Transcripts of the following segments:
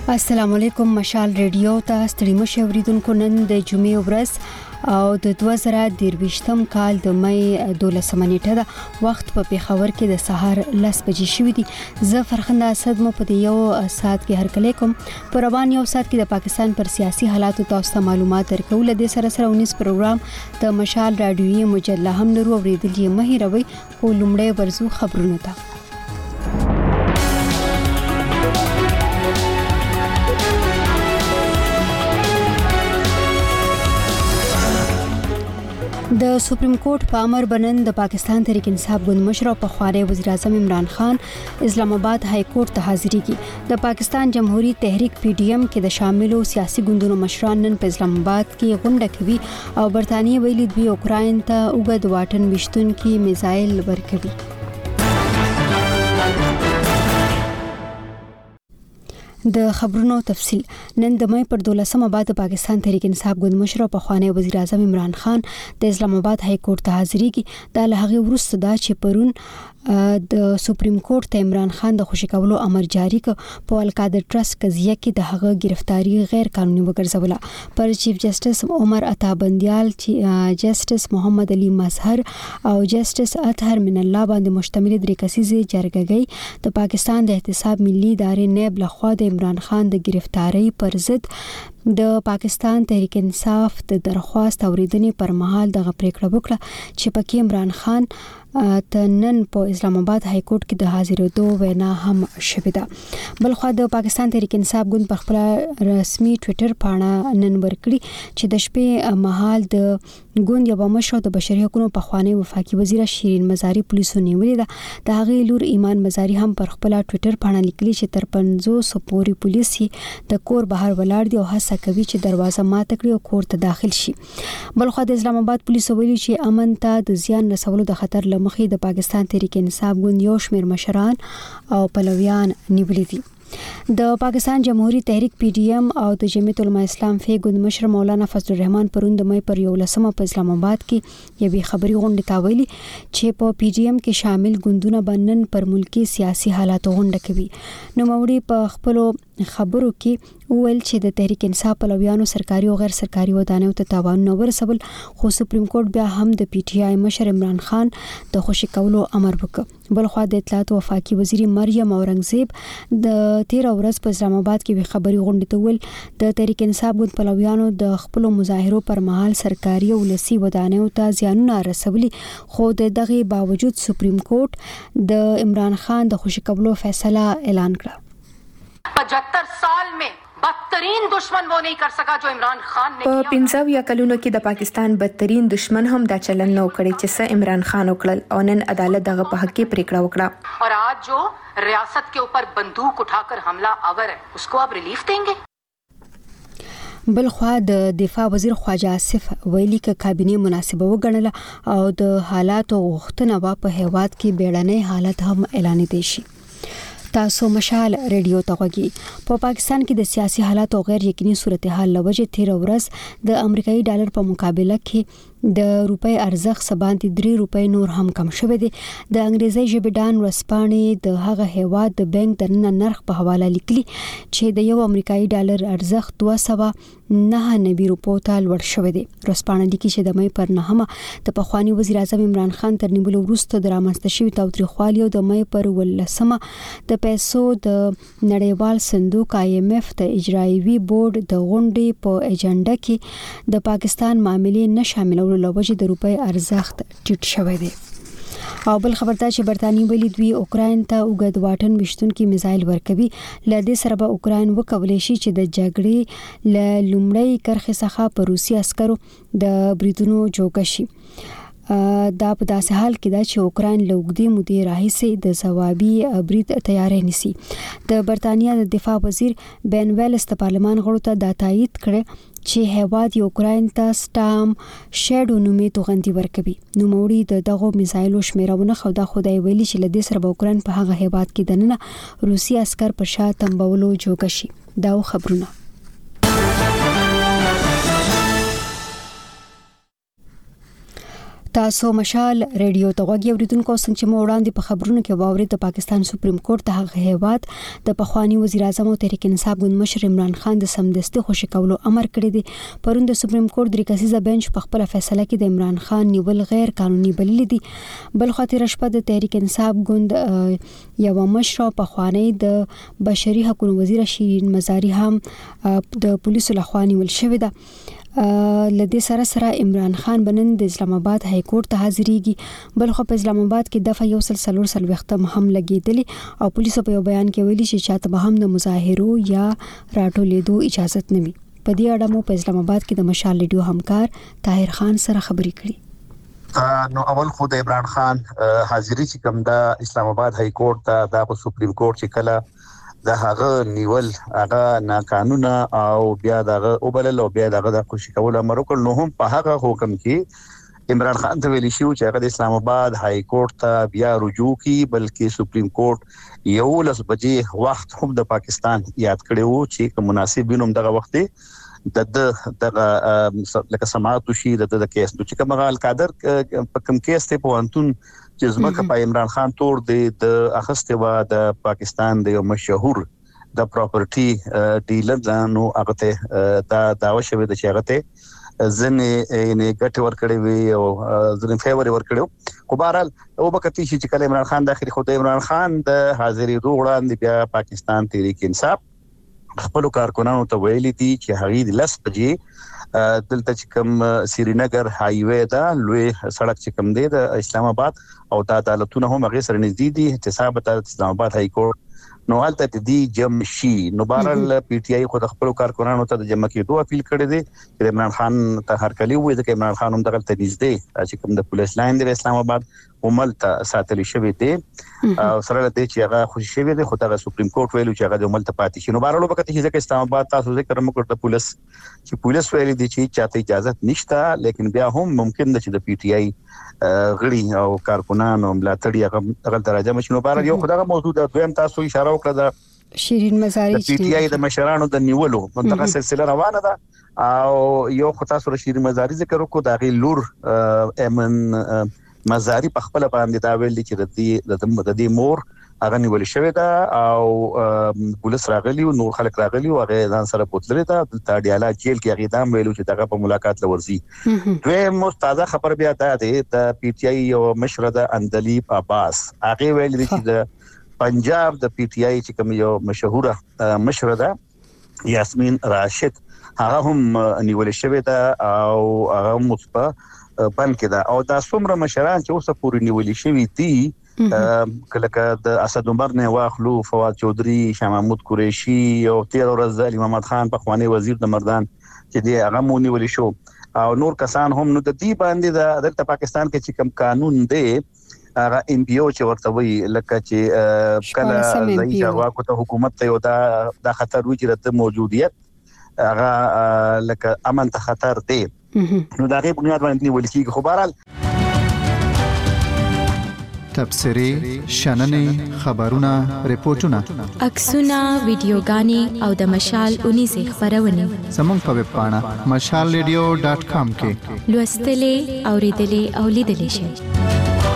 السلام علیکم. مشال ریډیو ته ستړي مشه اوریدونکو. نن د جمعې ورځ او د 2023م کال د مې 12 نیټه ده. وخت په پیښور کې د سهار 10 بجې شوې دي. زه فرخنده اسد مو په یو ساعت کې هرکلی کوم. په روان یو ساعت کې د پاکستان پر سیاسي حالاتو تاسو ته معلومات درکول. د سره 19 پروګرام د مشال رادیوي مجله هم لرو. اوریدل یې مه هیروئ. خو لومړی ورزو خبرونه ته. د سپریم کورټ په امر بنن د پاکستان تحریک انصاف ګوند مشر او پخوانی وزیر اعظم عمران خان اسلام آباد های کورټ ته حاضرېږي. د پاکستان جمهوریت تحریک PDM کې د شاملو سیاسي ګوندونو مشران نن په اسلام آباد کې غونډه کوي او برتانیې ویلي دوی اوکراین ته اوږد واټن وشتونکي میزایل ورکوي. د خبرونو تفصیل. نن د مې پر 12مه بعد د پاکستان تحریک انصاف ګوند مشر او پخوانی وزیر اعظم عمران خان د اسلام آباد های کورټ ته حاضرېږي. دا له هغه وروسته دا چې پرون د سپریم کورټ ته عمران خان د خوشی کولو امر جاری ک. په القادر ټرست قضیه کې د هغه گرفتاری غیر قانوني وګرځوله. پر چیف جسټس عمر عطا بندیال، جسټس محمد علي مظهر او جسټس اطهر من الله باندې مشتمل درې کسیزه جرګه د پاکستان د احتساب ملي ادارې نیب لخوا د عمران خان د گرفتاری پر ضد د پاکستان تحریک انصاف د درخواست اوریدنې پر مهال دغه پریکړه وکړه چې پکې عمران خان ته نن په اسلام آباد های کورټ کې د حاضرېدو وینا هم شوې ده. بل خو د پاکستان تحریک انصاف ګوند په خپل رسمي ټوئیټر باندې نن ورکړي چې د شپې مهال د ګوند یو مشر د بشري حقوقو پخوانی وفاقي وزیر شیرین مزاری پولیسو نیولې ده. د هغې لور ایمان مزاری هم پر خپل ټوئیټر باندې لیکلي چې تر 500 پورې پولیس د کور بهر ولاړ دي او هڅه کوي چې دروازه ماته کړي او کور ته داخل شي. بل خو د اسلام آباد پولیسو ویلي چې امن ته د زیان رسولو د خطر لمخې د پاکستان تحریک انصاف ګوند یو شمېر مشران او پلویان نیولې دي. د پاکستان جمهوریت تحریک PDM او د جمعیت العلماء اسلام ګوند مشر مولانا فضل الرحمن پرون د مې پر 11 په اسلام آباد کې یوې خبري غونډه ته ویلي چې په PDM کې شامل ګوندونه بنن پر ملکی سیاسي حالاتو غونډه کوي. نو موري په خپل خبرو کې ویل چې د تحریک انصاف پلویانو سرکاري او غیر سرکاري ودانیو ته تاوان نه ورسول. خو سپریم کورټ بیا هم د PTI مشر عمران خان د خوشی کولو امر وکړ. بل خو د اطلاعات او وفاقي وزیر مریم اورنګزیب د 13 ورځ په اسلام آباد کې خبري غونډه ته ویل د تحریک انصاف ګوند پلویانو د خپل مظاهرو پر مهال سرکاري او ولسی ودانیو ته زیانونه رسولي. خو دغه باوجود سپریم کورټ د عمران خان د خوشی کولو فیصله اعلان کړ. 75 سال में بدترین دشمن وہ نہیں کر سکا جو عمران خان نے په 15 کلونو کې د پاکستان بدترین دشمن هم دا چلن نو کړی چې څه عمران خان وکړل او نن عدالت دغه په حق کې پریکړه وکړه. اور آج جو ریاست کے اوپر بندوق اٹھا کر حملہ آور ہے اس کو آپ ریلیف دیں گے. بل خو د دفاع وزیر خواجه آصف ویلي ک کابینه مناسبه وګڼله او د حالاتو غوښتنه وا په هیواد کې بیړنۍ حالت هم اعلان دي شي. تاسو مشال ریډیو ته غوږی. په پاکستان کې د سیاسي حالات او غیر یقیني صورتحال لوجه 13 ورځ د امریکایي ډالر په مقابله کې د روپۍ ارزښت سبانتی 3 روپۍ نور هم کم شوه دي. د انګریزي ژبې ډان ورسپانې د هغه هیواد د بانک د نرخ په حواله لیکلي چې د یو امریکایي ډالر ارزښت 299 روپو ته لوړ شوی دی. ورسپانې لیکي چې د مې پر 9 د پخوانی وزیر اعظم عمران خان تر نیولو وروسته د رامنځته شوی تاوتریخوالي او د مې پر 18 د پیسو د نړیوال صندوق IMF د اجرایوي بورډ د غونډې په ایجنډا کې د پاکستان معاملې نه شاملول لوجه د روپۍ ارزښت ټیټ شوی دی. او بل خبردار چې برتانیې ویلي دوی اوکراین ته اوږد واټن وشتونکي میزایل ورکوي. له دې سره به اوکراین وکولای شي چې د جګړې له لومړۍ کرښې څخه په روسي عسکرو د بریدونو جوګه شي. دا په داسې حال کې دا چې اوکراین له اوږدې مودې راهیسې د ځوابي برید تیاری نیسي. د برتانیا د دفاع وزیر بن ویلس د پارلمان غړو ته دا تایید کړي چې هیواد یوکراین ته سټام شیډو نومې توغندي ورکوي. نو موړي دغه میزایلو شمیرونه خو دا خدای ویلي چې لدې سره به اوکراین په هغه هیواد کې دننه روسي عسكر په شا تنبولو جوګه شي. دا خبرونه. تاسو مشال ریډیو ته غوږی اوریدونکو څنګه چې مو وړاندې په خبرونو کې واوري د پاکستان سپریم کورټ ته هغه هیواد د پخوانی وزیر اعظم او تحریک انصاف ګوند مشر عمران خان د سمدستي خوشی کولو امر کړی دی. پرون د سپریم کورټ د ریکسیزه بنچ په خپل فیصله کې د عمران خان نیول غیر قانوني بللی دي. بل خاطر شپه د تحریک انصاف ګوند یو مشر پخوانی د بشري حقوقو وزیر شیرین مزاری هم د پولیسو لخوا نیول شوی ده. لدې سره عمران خان بنن د اسلام آباد های کورټ ته حاضرېږي. بل خو په اسلام آباد کې دفعه 144 وختم هم لګیدلی او پولیسو په یو بیان کې ویلي چې چاته به هم د مظاهرو یا راټولېدو اجازه نه وي. په دې اړه مو په اسلام آباد کې د مشال ریډیو همکار طاهر خان سره خبرې کړې. نو اول خو د عمران خان حاضری چې کوم د اسلام آباد های کورټ ته د سپریم کورټ چې کله د هغه نیول هغه ناقانونه او بیا دغه وبلل او بیا دغه د خوشی کول امر وکړ، نو هم په هغه حکم کې عمران خان ته ویل شو چې هغه د اسلام آباد های کورټ ته بیا رجوع کی، بلکې سپریم کورټ 11 بجې وخت هم د پاکستان یاد کړو چې مناسب وینم دغه وخت دغه لکه سماعت شي د کیس چې کوم غال قادر په کوم کیس ته پوانتون چې زمکه په عمران خان تور د اخسته و د پاکستان د مشهور د پراپرټي ډیلر نو هغه ته دا داوا شوی د چاغته ځنه نه ګټ ور کړی وی او ځنه فیور ور کړو. خو بهرحال او بکتی چې کله عمران خان داخلي خو د عمران خان د حاضری وړاندې بیا پاکستان تحریک انصاف خپل کارکونانو ته ویلي دي چې هغه د 10 بجې دلته چې کوم سرینگر هایوي دا لوی سړک چې کوم دی د اسلام آباد او د عدالتونو هم هغه سره نږدې دي احتساب د اسلام آباد های کورټ نو حالت دي جمع شي. نو بهرحال پی ټی آی خو د خپل کارکونانو ته د جمع کېدو اپیل کړی دی چې عمران خان ته هرکلی وایي چې عمران خان هم دغه ته نږدې چې کوم د پولیس لاین د اسلام آباد عمل ته ساتل شوی دی او سره د چې هغه خوشی شوی دی، خو دا سپریم کورټ ویلو چې هغه د عمل ته پاتې شي. نو بهرحال وکړه چې اسلام آباد تاسو ذکر مو کړ د پولیس ویلي دي چې چاته اجازه نشته، لیکن بیا هم ممکن ده چې د پی ټی آی غړي او کارکونان او ملاتړي هغه درجه مشنو بهرحال یو خدغه موضوع د دویم تاسو اشاره وکړه د شیرین مزاری پی ټی آی د مشرانو د نیولو دغه سلسله روانه ده او یو خدای سره شیرین مزاری ذکر وکړو د غي لور امن مزاری په خپل باندې دا ویل چې د دې مور هغه نیول شوی دا او پولیس راغلی او نور خلک راغلی او هغه ځان سره بوتلې دا د ډیالا جیل کې هغه دام ویلو چې دغه په ملاقات لورځي. دوی مستازه خبر بیا ده د پی ټی آی او مشر د اندلیب عباس هغه ویل چې د پنجاب د پی ټی آی چې کوم یو مشهوره مشر ده یاسمین راشد هغه هم نیول شوی دا او هغه مصطفی بن کې دا او دا څومره مشران چې اوسه پوری نیولې شوی دي کله د اسد عمر نه واخلو فواد چودري شاه محمود قریشي او تیر ورځ علي محمد خان په خواني وزیر د مردان چې دی هغه مونږ نیولې شو او نور کسان هم نو د دې باندې د پاکستان کې چې کوم قانون دی هغه ام پی او چې ورته وی لکه چې کله ځای جواب ته حکومت ته یو دا خطر وی چې د موجودیت هغه لکه امن ته خطر دی نو دا غي بنیاد باندې نیول کیږي. خو بهرحال تبصرې شننې خبرونه ریپورتونه عکسونه ویډیوګانې او د مشال 19 خبرونه زموږ په ویب پاڼه mashalradio.com کې لوستلې اوریدلې او لیدلې شئ.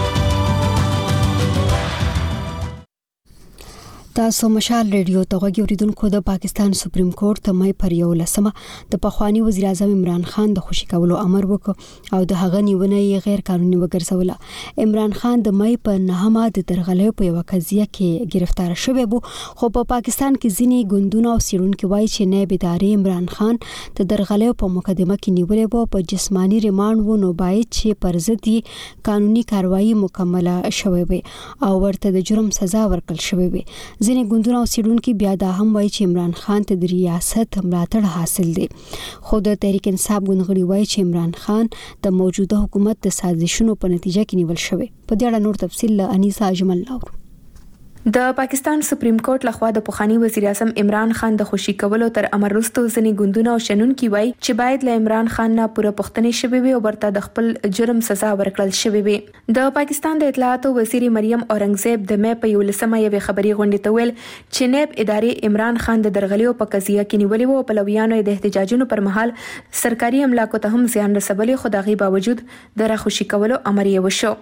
تاسو مشال ریډیو ته غوږی اوریدونکو د پاکستان سپریم کورټ ته مې پر 11 د پخوانی وزیر اعظم عمران خان د خوشی کولو امر وکړ او د هغه نیونه یې غیر قانوني وګرځوله. عمران خان د مې په 9 د درغلې په یو قضیه کې گرفتار شوی بو، خو په پاکستان کې ځینی ګوندونه او سیرونکو وایي چې نائب ادارې عمران خان د درغلې په مقدمه کې نیولې بو په جسمانی ریماند و، نو باید چې پر ضد قانوني کاروایی مکمله شوی وي او ورته د جرم سزا ورکړل شوی وي. ځینې ګوندونه او سیرونکو بیا دا هم وایي چې عمران خان ته د ریاست ملاتړ حاصل دی، خو د تحریک انصاف ګوند غړي وایي چې عمران خان د موجوده حکومت د سازشونو په نتیجه کې نیول شوی. په دې اړه نور تفصیل له انیسا اجمل لاورو. د پاکستان سپریم کورټ لخوا د پخوانی وزیر اعظم عمران خان د خوشي کولو تر امر وروسته ځینې ګوندونه او شنونکي وایي چې باید له عمران خان نه پوره پوښتنې شوې وي او ورته د خپل جرم سزا ورکړل شوې وي. د پاکستان د اطلاعاتو وزیر مریم اورنګزیب د مې په 11مه یوې خبري غونډې ته ویل چې نیب ادارې عمران خان د درغلیو په قضیه کې نیولې وو او پلویانو د احتجاجونو پر مهال سرکاري املاکو ته هم زیان رسولې، خو دغه باوجود د راخوشي کولو امر یې وشو.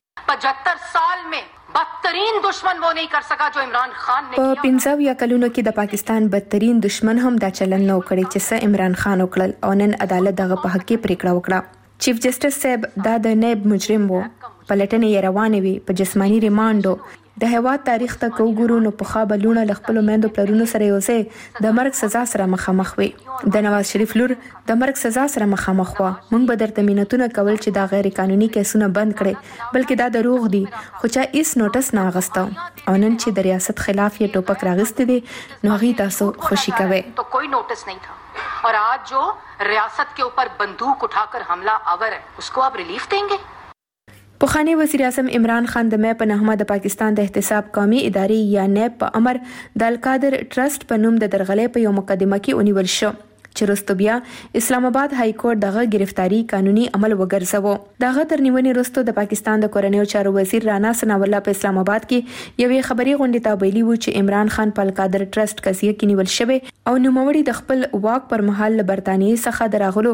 75 साल में بدترین دشمن وہ نہیں کر سکا جو عمران خان نے. په 15 کلونو کې د پاکستان بدترین دشمن هم دا چلن نو کړی چې څه عمران خان وکړل او نن عدالت دغه په حق کې پریکړه وکړه. چیف جسټس صاحب دا د نیب مجرم وو، پلټنې یې روانې وي په جسمانی ریمانډو. د هیواد تاریخ ته کوګورو نو په خابلونه لخپل میندو پلرونو سره یوځای د مرګ سزا سره مخامخ وي. د نواز شریف لور د مرګ سزا سره مخامخ و. موږ به درته مينتونه کول چې دا غیر قانوني کیسونه بند کړي، بلکې دا دروغ دي، خو چا هیڅ نوټس نه اغسته او نن چې د ریاست خلاف یې ټوپک راغستې دي نو غي تاسو خوشي کوي. تو کوئی نوٹس نہیں تھا اور آج جو ریاست کے اوپر بندوق اٹھا کر حملہ آور ہے اس کو آپ ریلیف دیں گے. پخوانی وزیر اعظم عمران خان د مې په نهمه د پاکستان د احتساب قومي ادارې یا نیب په امر د القادر ټرست په نوم د درغلې په یو مقدمه کې ونیول شو چې وروسته بیا اسلام آباد های کورټ دغه گرفتاری قانوني عمل وګرځاوه. دغه تر نیونې وروسته د پاکستان د کورنیو چارو وزیر رانا ثناء الله په اسلام آباد کې یوې خبري غونډې ته ویلي وو چې عمران خان په القادر ټرست قضیه کې نیول شوی او نوموړي د خپل واک پر مهال له برتانیې څخه دراغلو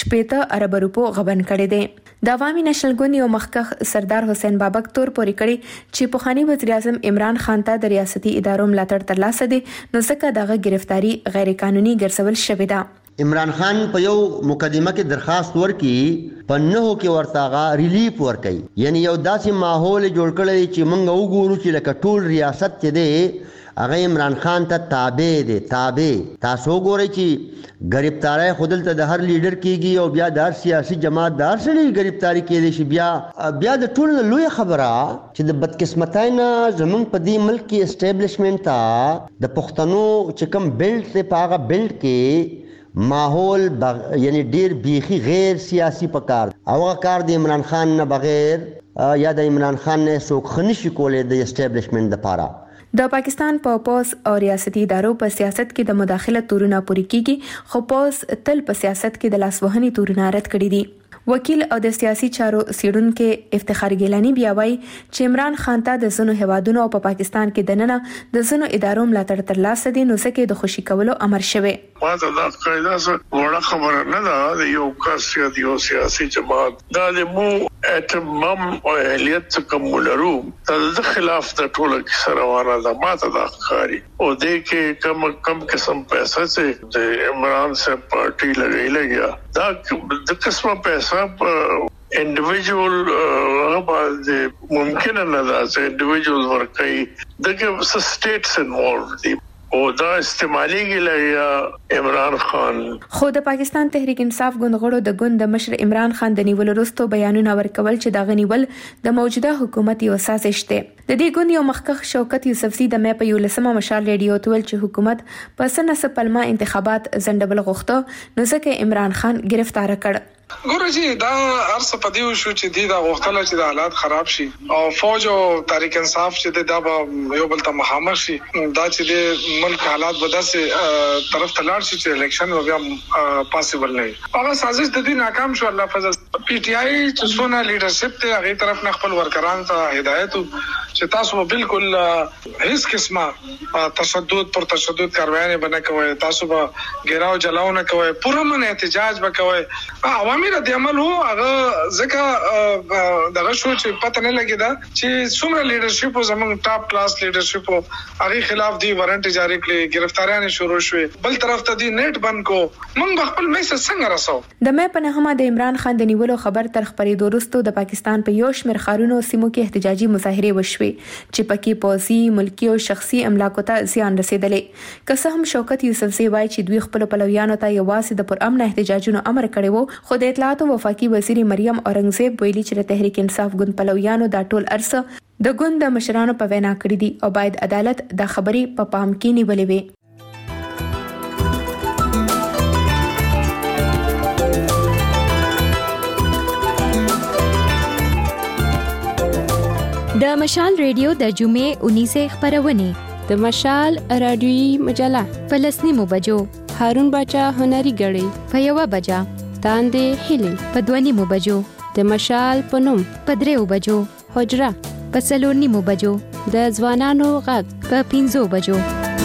80 ارب روپو غبن کړي دي. د عوامي نشل ګوند یو مخکښ سردار حسین بابک تور پورې کړي چې پخوانی وزیر اعظم عمران خان ته د ریاستي ادارو ملاتړ ترلاسه دي نو ځکه دغه گرفتاری غیر قانوني ګرځول شوې ده. عمران خان په یو مقدمه کې درخواست ورکړي په نهو کې ورتاغه ریلیف ورکړي، یعنی یو داسې ماحول جوړ کړی چې موږ وګورو چې لکه ټول ریاست چې دی هغه عمران خان ته تابع دی. تاسو وګورئ چې گرفتاری خودل ته د هر لیډر کېږي او بیا د هر سیاسي جماعت د هر سړي گرفتاری کېدی شي. بیا د ټول لوی خبره چې د بدقسمتۍ نه زمونږ په دې ملک کې اسټابلیشمنت ته د پښتنو چې کوم بیلډ دی په هغه بیلډ کې ماحول یعنی ډیر بیخي غیر سیاسي پکار او هغه کار د عمران خان نه بغیر یا د عمران خان نه څوک خنشي کولای د اسټابلیشمنت لپاره. د پاکستان په پوز او ریاستي ادارو په سیاست کې د مداخله تورونه پوری کیږي، خو پوز تل په سیاست کې د لاسوهنې تورونه رد کړي دي. وکیل او د سیاسي چارو څېړونکي افتخار ګیلانی بیا وایي چې عمران خان ته د ځینو هیوادونو او په پاکستان کې دننه د ځینو ادارو ملاتړ ترلاسه دي نو ځکه د خوشي کولو امر شوی. ما ته دا قاعده وړه خبره نه ده د یو کس یا د یو سیاسي جماعت دا د مو اتمام او اهلیت کوم لرو د خلاف د ټولو کې روانه ده. ما ته دا ښکاري او د کې کم قسم پیسې چې د عمران سے پارټي لګیا دا د قسمه پیسې انډیویډوال ممکن نه ده چې انډیویډوال ورکړي دغه سټیټس انوالوډ دي او دا استعمالي لګیا عمران خان. خو د پاکستان تحریک انصاف ګوند د ګوند د مشر عمران خان د نیول وروسته بیانونه ورکول چې دا غنیول د موجوده حکومت یو سازش دی. د دې ګوند یو مخکښ شوکت یوسفزي د مې په 11مه مشال ریډیو ته ویل چې حکومت په سنه پلمه انتخابات زندبل غوښته نو ځکه عمران خان گرفتار کړ. ګورځي دا ارسه پدیو شو چې دی دا وختله چې د حالات خراب شي او فوج او تحریک انصاف چې دا به یو بل ته مخامخ شي دا چې د ملک حالات بداسه طرف ته لاړ شي چې الیکشن بیا پاسبل نه هغه سازش د دې ناکام شو. الله فضل پی ټی آی چې څونه لیډرشپ ته هغه طرف نه خپل ورکران ته هدایت چې تاسو بالکل هیڅ قسمه تشدد پر تشدد کاروایي بنه کوي، تاسو به ګراو جلاو نه کوي، پوره من احتجاج وکوي. عوامي رد عمل هو هغه ځکه دغه شو چې پته نه لګیدا چې څومره لیډرشپ زموږ ټاپ کلاس لیډرشپ هغه خلاف دی وارنټ جاری کړي، گرفتاریاں شروع شوې، بل طرف ته دی نیټ بند کو. موږ خپل میسج څنګه رسو؟ د مې په نهمه د عمران خان د نیولو خبر تر خبرېدو وروسته د پاکستان په یو شمېر ښارونو سیمو کې احتجاجي مظاهرې وشوې چې پکې پوځي، ملکی او شخصي املاکو ته زیان رسیدلې. که څه هم شوکت یوسفزي وایي چې دوی خپل پلویانو ته یوازې د پرامن احتجاجونو امر کړی وو، خو د اطلاعاتو وفاقي وزیر مریم اورنګزیب ویلي چې د تحریک انصاف ګوند پلویانو دا ټول ارسه د ګوند د مشرانو په وینا کړی دي او باید عدالت دا خبرې په پام کې نیولې وي. د مشال ریډیو د جمعې 19 خبرونه، د مشال رادیویي مجله په 10 بجو، هارون باچا هنري غړي په 1 بجه، تاندې هلي په 2 بجو، د مشال پنوم په 3 بجو، حجره په 4 بجو، د ځوانانو غږ په 5 بجو.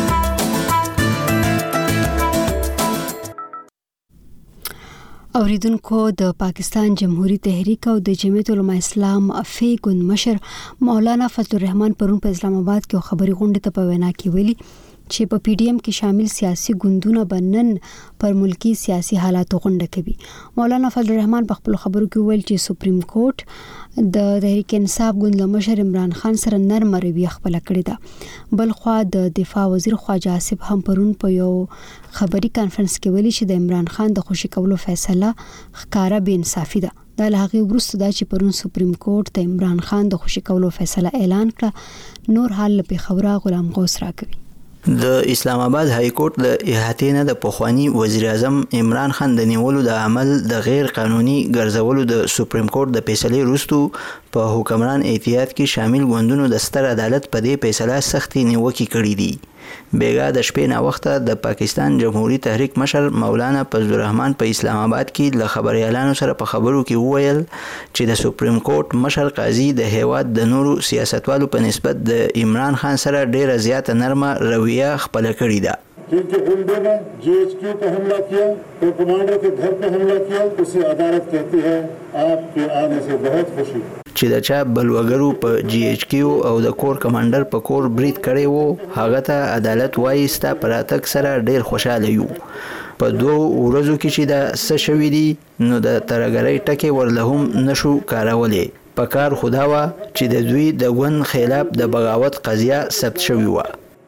اوریدونکو، د پاکستان جمهوریت تحریک او د جمعیت علماء اسلام افی ګوند مشر مولانا فضل الرحمن پرون په اسلام آباد کې خبري غونډه ته په وینا کې ویلي چې په پی ډی ایم کې شامل سیاسي ګوندونه بنن پر ملکی سیاسي حالاتو غونډه کوي. مولانا فضل الرحمن په خپل خبرو کې ویل چې سپریم کورټ د تحریک انصاف ګوند له مشر عمران خان سره نرم رویه خپل کړی ده. بل خو د دفاع وزیر خواجه آصف هم پرون په یو خبري کانفرنس کې ویلي چې د عمران خان د خوشي کولو فیصله ښکارا بے انصافي ده. دا له هغې وروسته دا چې پرون سپریم کورټ د عمران خان د خوشي کولو فیصله اعلان کړه. نور حال له پیښوره غلام غوث راکوي. د اسلام آباد های کورټ د احاطې نه د پخوانی وزیر اعظم عمران خان د نیولو د عمل د غیر قانوني ګرځولو د سپریم کورټ د فیصلې وروسته په حکمران اتحاد کې شامل ګوندونو د ستر عدالت په دې فیصله سختي نیوکې کړې دي. بیګا د شپې نه وخته د پاکستان جمهوریت تحریک مشر مولانا فضل الرحمن په اسلام آباد کې له خبريالانو سره په خبرو کې وویل چې د سپریم کورټ مشر قاضي د هیواد د نورو سیاستوالو په نسبت د عمران خان سره ډیره زیاته نرمه رویه خپل کړې ده. क्योंकि गुंडों ने जीएचक्यू पर हमला किया तो कमांडर के घर पर हमला किया, उसे अदालत कहती है आपके आने से बहुत खुशी. چې د چا بلوګرو په جی ایچ کیو او د کور کمانډر په کور برید کړی وو، هغه ته عدالت وایي ستا پراتک سره ډیر خوشاله یو. په 2 ورځو کې چې دا څه شوي دي نو د ترګرۍ ټکي ورله هم نشو کارولې. په کار خدا وا چې د دوی د ګوند خلاف د بغاوت قضیه ثبت شوی و.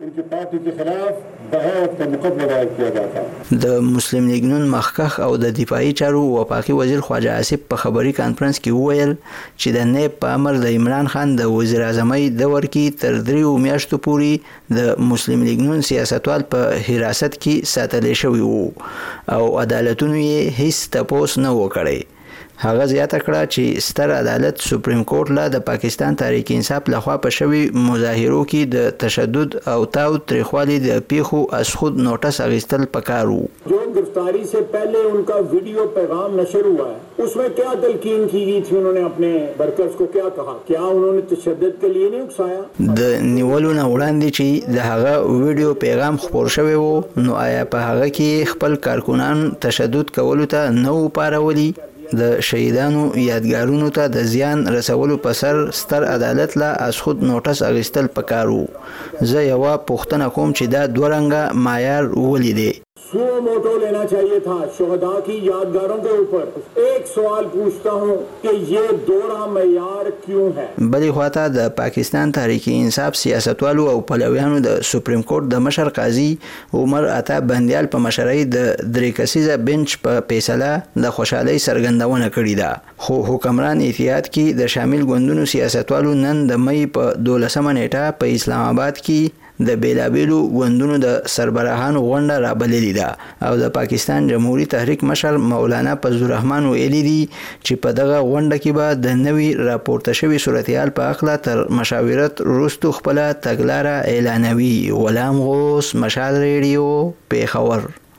د مسلم لیگ نون مخکخ او د دفاعي چارو وفاقي وزیر خواجه آصف په خبري کانفرنس کې وویل چې د نیب په امر د عمران خان د وزیر اعظمۍ دور کې تر 3 میاشتو پورې د مسلم لیگ نون سیاستوال په حراست کې ساتل شوی وو او عدالتونو یې هیڅ تپوس نه وکړي. هغه زیاته کړه چې ستر عدالت سپریم کورټ له د پاکستان تحریک انصاف لخوا په شوی مظاهرو کې د تشدد او تاو تریخوالي د پیښو از خود نوټس اخیستل پکارو. जो गिरफ्तारी से पहले उनका वीडियो पैगाम नशर हुआ है, उसमें क्या तलकीन की गई थी? उन्होंने अपने वर्कर्स को क्या कहा? क्या उन्होंने तशद्दुद के लिए नहीं उकसाया? د نیولو نه وړاندې چې د هغه ویډیو پیغام خپور شوی وو، نو آیا په هغه کې خپل کارکونان تشدد کولو ته نه پارولي؟ د شهیدانو یادګارونو ته د زیان رسولو په سر ستر عدالت لا از خود نوټس اخیستل پکارو. زه یو پوښتنه کوم چې دا دوه رنګه معیار ولیدي. सो मोटो लेना चाहिए था शुहदा की यादगारों के ऊपर. एक सवाल पूछता हूँ कि ये दोहरा मयार क्यों है؟ بلې خواته د پاکستان تحریک انصاف سیاستوالو او پلویانو د سپریم کورټ د مشر قاضي عمر عطا بندیال په مشرۍ د 3 کسیزه بنچ په فیصله د خوشحالۍ څرګندونه کړې ده. خو حکمران اتحاد کې د شامل ګوندونو سیاستوالو نن د مې په 12 نیټه په اسلام آباد کې د بیلابیلو ګوندونو د سربراهانو غونډه رابللې ده او د پاکستان جمهوریت تحریک مشر مولانا فضل الرحمن ویلي دي چې په دغه غونډه کې به د نوي راپورته شوی صورتحال په اړه تر مشاورت وروسته خپل تګلاره اعلانوي. غلام غوث، مشال ریډیو، پیښور.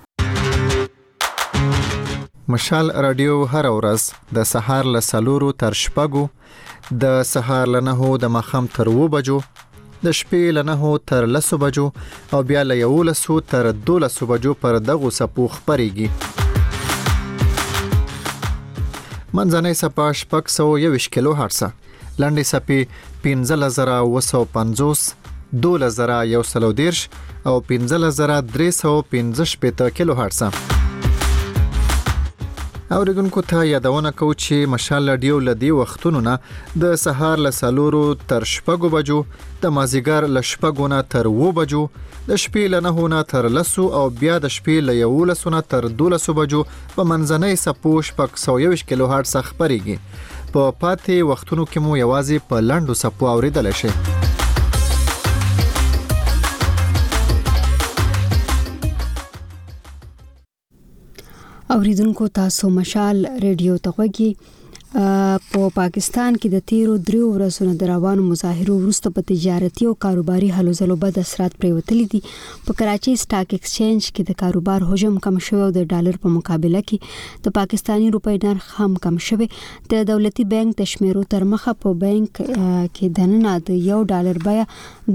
مشال رادیو هر ورځ د سهار له 4 تر 6، د سهار له 9 د ماښام تر 2 بجو، د شپې له 9 تر 10 بجو او بیا له 11 تر 12 بجو پر دغه سپو خبريږي. منځنۍ سپا 621 کیلو هرتز، لنډې سپې 15950، 12130 او 15315 کیلو هرتز. اوریدونکو ته یادونه کو چې مشال رادیو لدی وختونو نه د سهار له 4 تر 6 بجو، د مازیګر له 6 نه تر 2 بجو، د شپې له 9 نه تر 10 او بیا د شپې له 11 نه تر 12 بجو په منځنۍ سپو 621 کیلو هرتز خبريږي. په پاتې وختونو کې مو یوازې په لنډو سپو اوریدل شي. اوریدونکو تاسو مشال ریډیو ته غوږی په پاکستان کې د 13 ورځې د روانو مظاهرو وروسته په تجارتي او کاروباري هلو ځلو بد اثرات پریوتلي دي. په کراچي سټاک ایکسچینج کې د کاروبار حجم کم شوی او د ډالر په مقابله کې د پاکستانی روپۍ نرخ هم کم شوی. د دولتي بانک د شمیرو تر مخه په بانک کې دننه د $1 بیه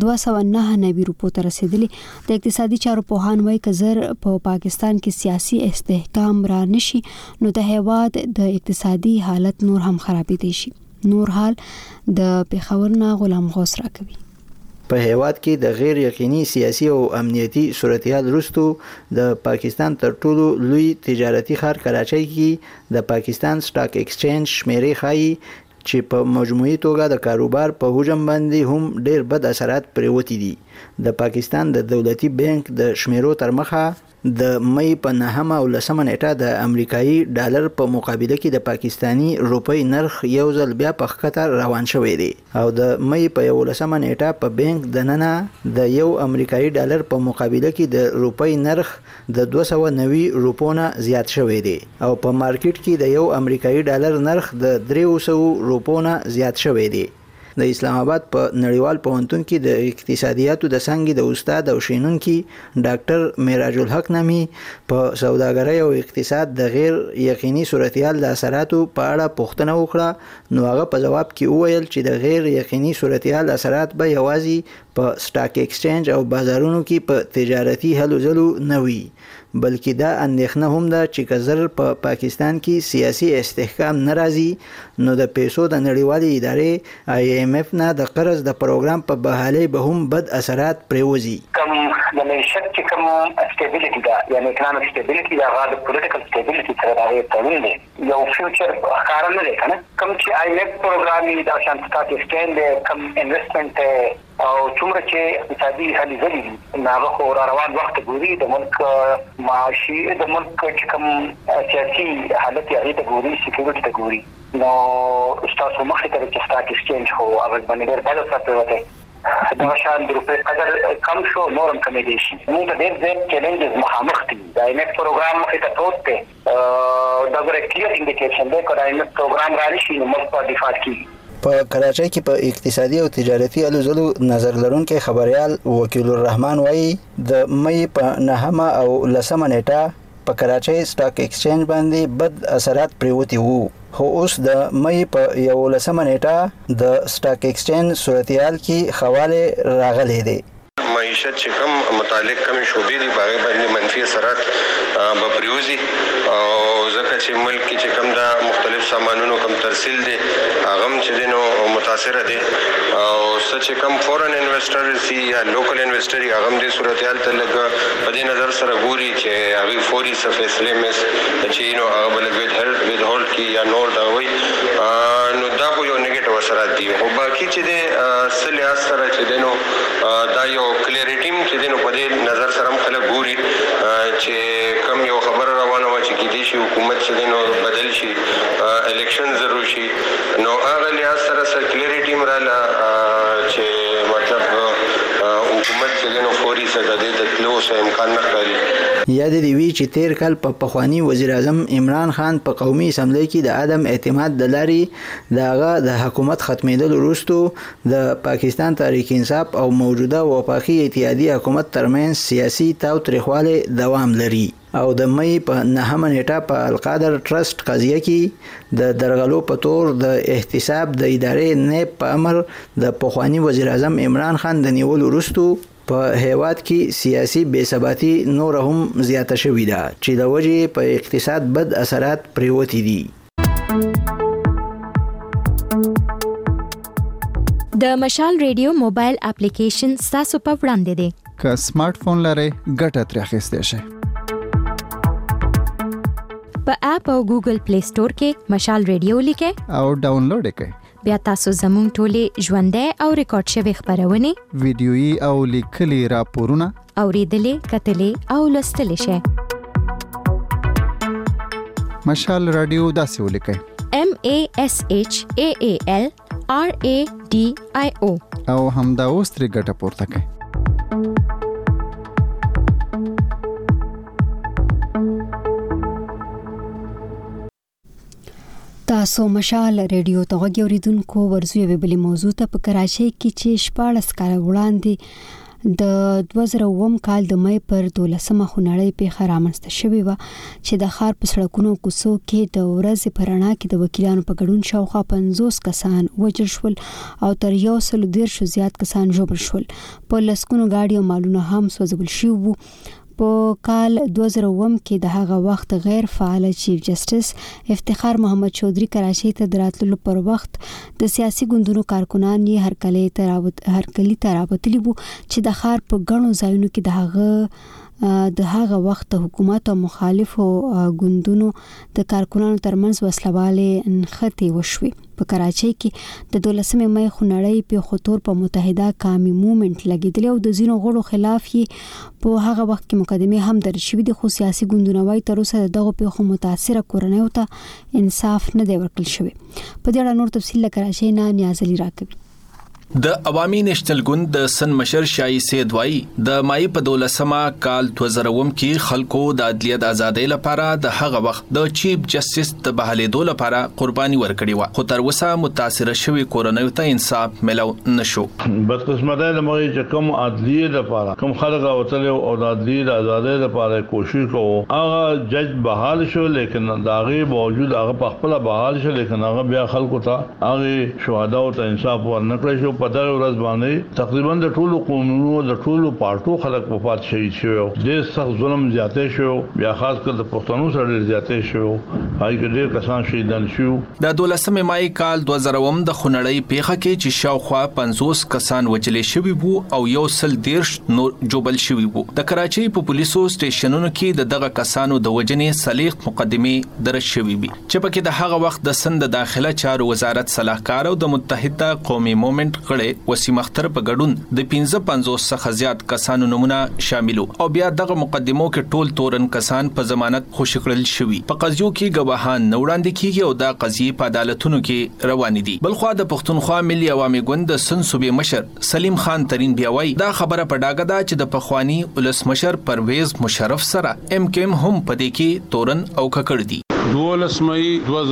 209 روپو ته رسیدلی. د اقتصادي چارو پوهان وايي که زر په پاکستان کې سیاسي استحکام را نشي نو د هیواد د اقتصادي حالت نور هم خرابېدای شي. نور حال د پیښور نه غلام غوث راکوي. په هیواد کې د غیر یقیني سیاسي او امنیتي صورتحال وروسته د پاکستان تر ټولو لوی تجارتي ښار کراچۍ کې د پاکستان سټاک ایکسچینج شمیرې ښایي چې په مجموعي توګه د کاروبار په حجم باندې هم ډیر بد اثرات پریوتی دي. د پاکستان د دولتي بانک د شمیرو تر مخه د مې په 9 او 10 نیټه د امریکایي ډالر په مقابله کې د پاکستانی روپۍ نرخ یو ځل بیا په خطر روان شوی دی او د مې په 11 نیټه په بانک د ننه د یو امریکایي ډالر په مقابله کې د روپۍ نرخ د 290 روپو نه زیات شوی دی او په مارکیټ کې د یو امریکایي ډالر نرخ د 300 روپو نه زیات شوی دی. د اسلام آباد په نړیوال پوهنتون کې د اقتصادیاتو د څانګې د استاد او شینونکي ډاکټر معراج الحق نامي په سوداګرۍ او اقتصاد د غیر یقیني صورتحال د اثراتو په اړه پوښتنه وکړه نو هغه په جواب کې وویل چې د غیر یقیني صورتحال اثرات به یوازې په سټاک ایکسچینج او بازارونو کې په تجارتي هلو ځلو نه وي بلکې دا اندېښنه هم ده چې که زر په پاکستان کې سیاسي استحکام ناراضي نو د پیسو د نړیوالې ادارې IMF نه د قرض د پروګرام په بحالۍ به هم بد اثرات پریوزي. کم د معیشت چې کوم سټیبلیټي ده یعنی اکونومیک سټیبلیټي ده هغه د پولیټیکل سټیبلیټي سره راغلی تړون دی. یو فیوچر ښکاره نه دی که نه کوم چې IMF پروګرام دا شان سټاک ایکسچینج دی کم انویسټمنټ او څومره چې اقتصادي هلې ځلې دي هغه خو را روان وخت ګوري د ملک معاشي د ملک چې کوم سیاسي حالت یې هغې ته ګوري سکیورټي ته ګوري نو ستاسو مخې ته چې سټاک ایکسچینج خو هغه باندې ډېر بد اثر پرېوتی دغه شان د روپۍ قدر کم شو نور هم کمېدی شي. موږ ته ډېر زیات چیلنجز مخامخ دي. د IMF پروګرام مخې ته پروت دی دا ګوره کلیر انډیکیشن دی که د IMF پروګرام را نشي نو ملک په ډیفالټ کېږي. په کراچۍ کې په اقتصادي او تجارتي هلو ځلو نظر لرونکي خبريال وکیل الرحمن وایي د مې په 9 او 10 نیټه په کراچۍ سټاک ایکسچینج باندې بد اثرات پریوتی وو خو اوس د مې په 11 نیټه د سټاک ایکسچینج صورتحال کې خواله راغلي دي. معیشت چې کم متعلق کم شوبې دي باغ باندې منفي اثرات به پریوزي او ځکه چې ملک کې چې کم دا مختلف سامانونو کم ترسیل دي هغه چې دینو متاثر دي او چې کم فورن انویسټرز یا لوکل انویسټر هغه د صورتحال ته لګ په دې نظر سره ګوري چې هغه فوري فیصله مس چې نو هغه بل وید هولډ کی یا نور دا وي نو دا خو یو نیگیټیو اثرات دي او باقي چې د سلیاس سره چې دینو دا یو کلیریټیم چې دینو په دې نظر سره خلک ګوري چې کم یو خبر روانه و چې کېدی شي حکومت چې دینو بدل شي الیکشن ضرور شي نو هغه لیاس سره کلیریټیم رااله چې مطلب حکومت چې دینو فوري سره د تلو سره امکان نه کوي. یاد دی وی چې تیر کال په پخوانی وزیر اعظم عمران خان په قومي اسمبلی کې د عدم اعتماد د لارې دغه د حکومت ختمېدل وروسته د پاکستان تحریک انصاف او موجوده وفاقي اتحادیه حکومت ترمنځ سیاسي تاوتریخواله دوام لري او د مې په 9 نیټه په القادر ټرست قضیه کې د درغلو په تور د احتساب د ادارې نیب په امر د پخوانی وزیر اعظم عمران خان د نیول وروسته په هیواد کې سیاسي بې ثباتي نور هم زیاته شوې ده چې د وجې په اقتصاد بد اثرات پریوتی دي. د مشال ریډیو موبایل اپلیکیشن تاسو په وړاندې دی. که سمارټ فون لرئ ګټه ترې اخیستی شئ. په اپ او ګوګل پلی سٹور کې مشال ریډیو لیکئ او ډاونلوډ یې کړئ. بیا تاسو زموږ ټولې ژوندۍ او ریکارډ شوي خبرونه ویډیويي او لیکلي راپورونه اوریدلې کتلې او لوستلې شئ. مشال رادیو داسې ولیکئ MASHAAL RADIO او همدا اوس ترې ګټه پورته کړئ. تاسو مشال ریډیو ته غوږی اوریدونکو ورزوی ویبلی موضوع ته په کراچۍ کې چې 14 کال وړاندې د 2009 کال د مې پر 12مه خونړۍ پیښه رامنځته شوې و چې د ښار په سړکونو کوڅو کې د ورځې پرانا کې د وکیلانو په ګډون شاوخوا 50 کسان وژل شول او تر 110 زیات کسان ژوبل شول. په لسګونو گاډي او مالونه هم سوځول شوي وو. په کال 2009 کې د هغه وخت غیر فعال چیف جسټس افتخار محمد چودھری کراچۍ ته دراتلو پر وخت د سیاسي ګوندونو کارکونان یې هرکلی ترابطلی وو چې د ښار په غنو ځایونو کې د هغه وخت حکومت او مخالفو ګوندونو د کارکونانو ترمنځ وسلواله نښتې وشوي. په کراچۍ کې د 12 مې خونړۍ پیښو تور په متحده قومي موومېنټ لګیدل او د ځینو غړو خلاف یې په هغه وخت کې مقدمه هم درج شوې د خو سیاسي ګوندونو وايي تر اوسه دغه پیښو متاثره کورنیو ته انصاف نه دی ورکړل شوی. په دې اړه نور تفصیل کراچۍ نه نیاز علي راکوي. د عوامي نېشنل ګوند د سن مشر شای سید وای د مای په 12مه کال 2009 کې خلکو د عدلیت ازادۍ لپاره د هغه وخت د چیف جسټس د بحالېدو لپاره قرباني ورکړې و، خو تر اوسه متاثره شوی کورنیو ته انصاف ملو نشو. بدقسمتۍ د مغې چې کوم عدلیت لپاره کوم خلک راوتل او د عدلیت ازادۍ لپاره کوشش کوو هغه جج بحال شو، لیکن داغه باوجود هغه په خپل بحال شو، لیکن هغه بیا خلکو ته هغه شهدا او انصاف ورنکړي شو. په دغه ورځ باندې تقریبا د ټولو قومونو د ټولو پارټو خلک په پات شهید شو. د سخت ظلم زیاتې شو، بیا خاص کر د پښتنو سره زیاتې شو، هاي ډېر کسان شهیدان شو. د 12 مای کال 2009 د خونړۍ پیښه کې چې شاوخوا 50 کسان وژل شوي وو او 110 نور جوبل شوي وو. د کراچۍ په پولیسو سټیشنونو کې دغه کسانو د وژنې صلیق مقدمه درج شوي وي چې پکې د هغه وخت د سند داخله چارو وزارت صلاحکار او د متحده قومي موومېنټ وسیم اختر په ګډون د 55 څخه زیات کسانو نمونه شاملو او بیا دغه مقدمو کې ټول تورن کسان په ضمانت خوشی کړل شوی. په قضیو کې گواهان نه وړاندې کیږي او دا قضیې په عدالتونو کې روان دي. بلخوا د پښتونخوا ملي عوامي ګوند د سن صوبې مشر سلیم خان ترين بیاوي دا خبره په ډاګه ده چې د پخوانی ولسمشر پرویز مشرف سره MKM هم په دې کې تورن او ککړ دي. 12 مئی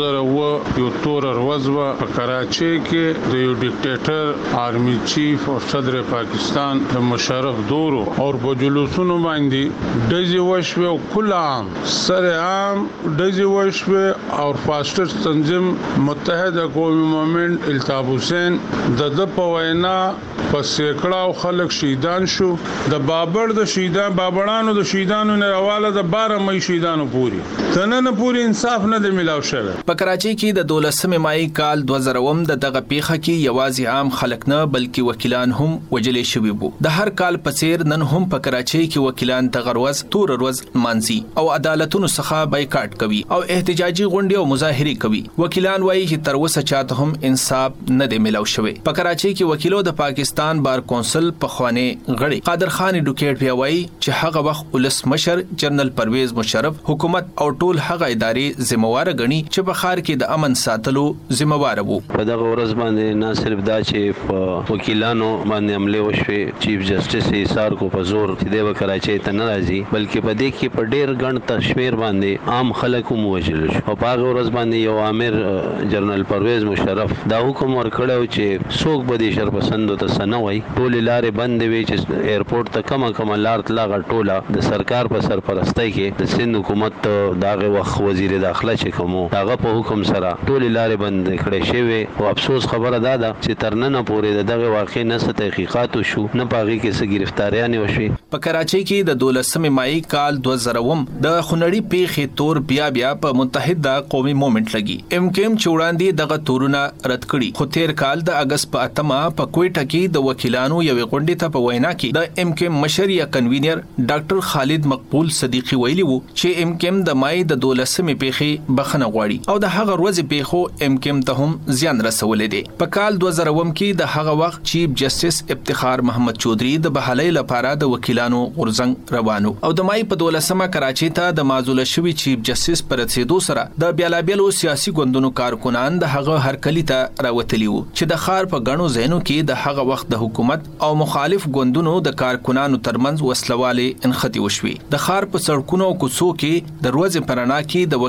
2009 یو تور ورځ په کراچۍ کې د یو ډیکټیټر آرمی چیف او صدر پاکستان د مشرف دورو او په جلوسونو باندې ډزې وشوه او کل عام سر عام ډزې وشوه او فاسټر تنظیم متحده قومي موومېنټ التاف حسین د په وینا په سیکړه خلک شهیدان شو. د بابر د شهیدان بابړانو د شهیدانو نه حواله د 12 مئی شهیدانو پوری تنن پوری انصاف نه دی ملاو شوی. په کراچۍ کې د 12 مای کال 2009 د دغه پیښه کې یوازې عام خلک نه بلکې وکیلان هم وژل شوي وو. د هر کال په څیر نن هم په کراچۍ کې وکیلان د غروز تور ورځ مانځي او عدالتونو څخه بایکاټ کوي او احتجاجي غونډې او مظاهرې کوي. وکیلان وایي چې تر اوسه چاته هم انصاف نه دی ملاو شوی. په کراچۍ کې وکیلو د پاکستان بار کونسل په خوانه غړي قادر خان ډوکیټ بیا وایي چې هغه وخت ولسمشر جنرال پرویز مشرف حکومت او ټول هغه ادارې ذمہوار غني چې په ښار کې د امن ساتلو ذمہوار وو. په دغه ورځ باندې نه صرف دا چې وکیلانو باندې عمله وشوي چیف جسټس ایثار کو په زور چې د کراچۍ ته نه راځي بلکې په دې کې په ډېر غن تشمیر باندې عام خلک هم وژل شو. او په هغه ورځ باندې یو امیر جنرال پرویز مشرف دا حکم ورکړو چې څوک به دې شرپسندو ته سنوي ټول لارې بند وي چې ایرپورټ ته کومه لار تلاغه ټوله د سرکار په سرپرستۍ کې د سند حکومت داغه وخت وزیر داخله چې کومو هغه په حکم سره ټول لارې بند کړې شوی او افسوس خبره ده چې ترننه پورې دغه واقع نه ست تحقیقات شو نه پاغي کې څه گرفتاریاں وشوي. په کراچۍ کې د 12 مای کال 2009 د خونړۍ پیښې تور بیا په متحده قومي موومېنټ لګي. MKM چوړاندې دغه تورونه رد کړي. خو تیر کال د اگست په 8 په کوټه کې د وکیلانو یو غونډې ته په وینا کې د MKM مشر یا کنوینر ډاکټر خالد مقبول صدیقی ویلي وو چې MKM د مای د 12 پیښې بخنه غواړي او د هغه ورځې پیښو MKM ته هم زیان رسولې دي. په کال 2009 کې د هغه وخت چیف جسټس افتخار محمد چودھری د بحالۍ لپاره د وکیلانو غورځنګ روانو او د مای په 12مه کراچۍ ته د معزول شوی چیف جسټس پر رسیدو سره د بیلابیلو سیاسي ګوندونو کارکونان د هغه هرکلی ته راوتلی وو چې د ښار په غنو ځایونو کې د هغه وخت د حکومت او مخالف ګوندونو د کارکونانو ترمنځ وسلواله انختی وشوي. د ښار په سړکونو او کوڅو کې د ورځې پرانا کې د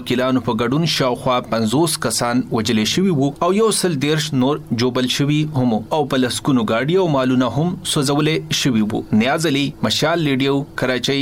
وکیلانو په ګډون شاوخوا 50 کسان وجلې شوي وو او 130 نور جوبل شوي هم او په لسکونو گاډي او مالونه هم سوځولې شوي وو. نیاز علي، مشال ریډیو، کراچۍ.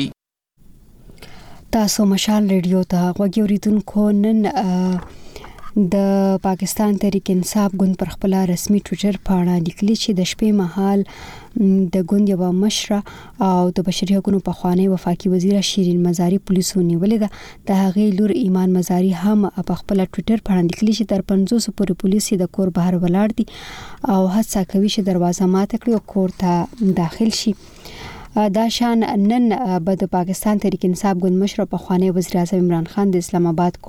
تاسو مشال ریډیو ته غوږی اوریدونکو. نن د پاکستان تحریک انصاف ګوند پر خپل رسمي ټوئیټر باندې لیکلي چې د شپې مهال د ګوند یو مشره او د بشري حقوقو په خوانی وفاقي وزیر شیرین مزاری پولیسو نیولې ده. د هغې لور ایمان مزاری هم په خپل ټوئیټر باندې لیکلي چې تر 500 پورې پولیس د کور بهر ولاړ دي او هڅه کوي چې دروازه ماته کړي او کور ته داخل شي. دا شان نن به د پاکستان تحریک انصاف ګوند مشر په خوانی وزیر اعظم عمران خان د اسلام آباد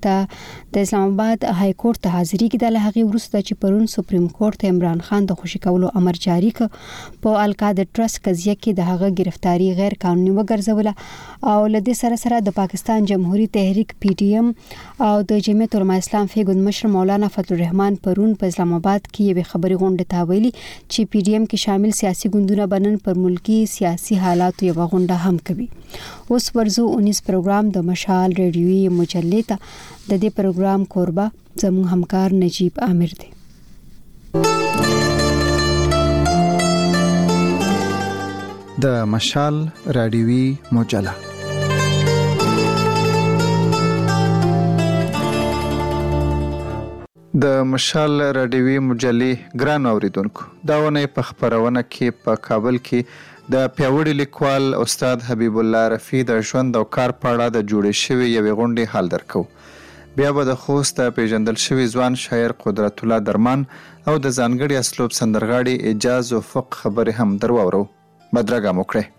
های کورټ ته حاضری کې د هغې وروسته چې پرون سپریم کورټ ته عمران خان د خوشي کولو امر جاری ک په القاعده ټرست قضیه کې د هغه گرفتاری غیر قانوني وګرځوله او لدې سره د پاکستان جمهوریت تحریک PTM او د جمعیت علماء اسلام فی ګوند مشر مولانا فضل الرحمن پرون په اسلام آباد کې یو خبري غونډه ته ویلي چې PTM کې شامل سیاسي ګوندونه بنن پر ملکی سیاسي حالات یو غونډه هم کوي. اوس ورزو 19 پروګرام د مشال ریډیوي مجلې ته. د دې پروګرام کوربه زموږ همکار نجیب عامر دی. د مشال ریډیوي مجله د مشال ریډیوي مجلې ګران اوریدونکو، دا ونه په خبرونه کې په کابل کې د پیاوړي لیکوال استاد حبیب الله رفیع د ژوند او کار په اړه د جوړې شوی یوې غونډې حال درکو. بیا به د خوست پیژندل شوی ځوان شاعر قدرت الله درمان او د ځانګړي اسلوب سندرغاړي اعجاز افق خبرې هم درواورو. بدرګه مو کړئ.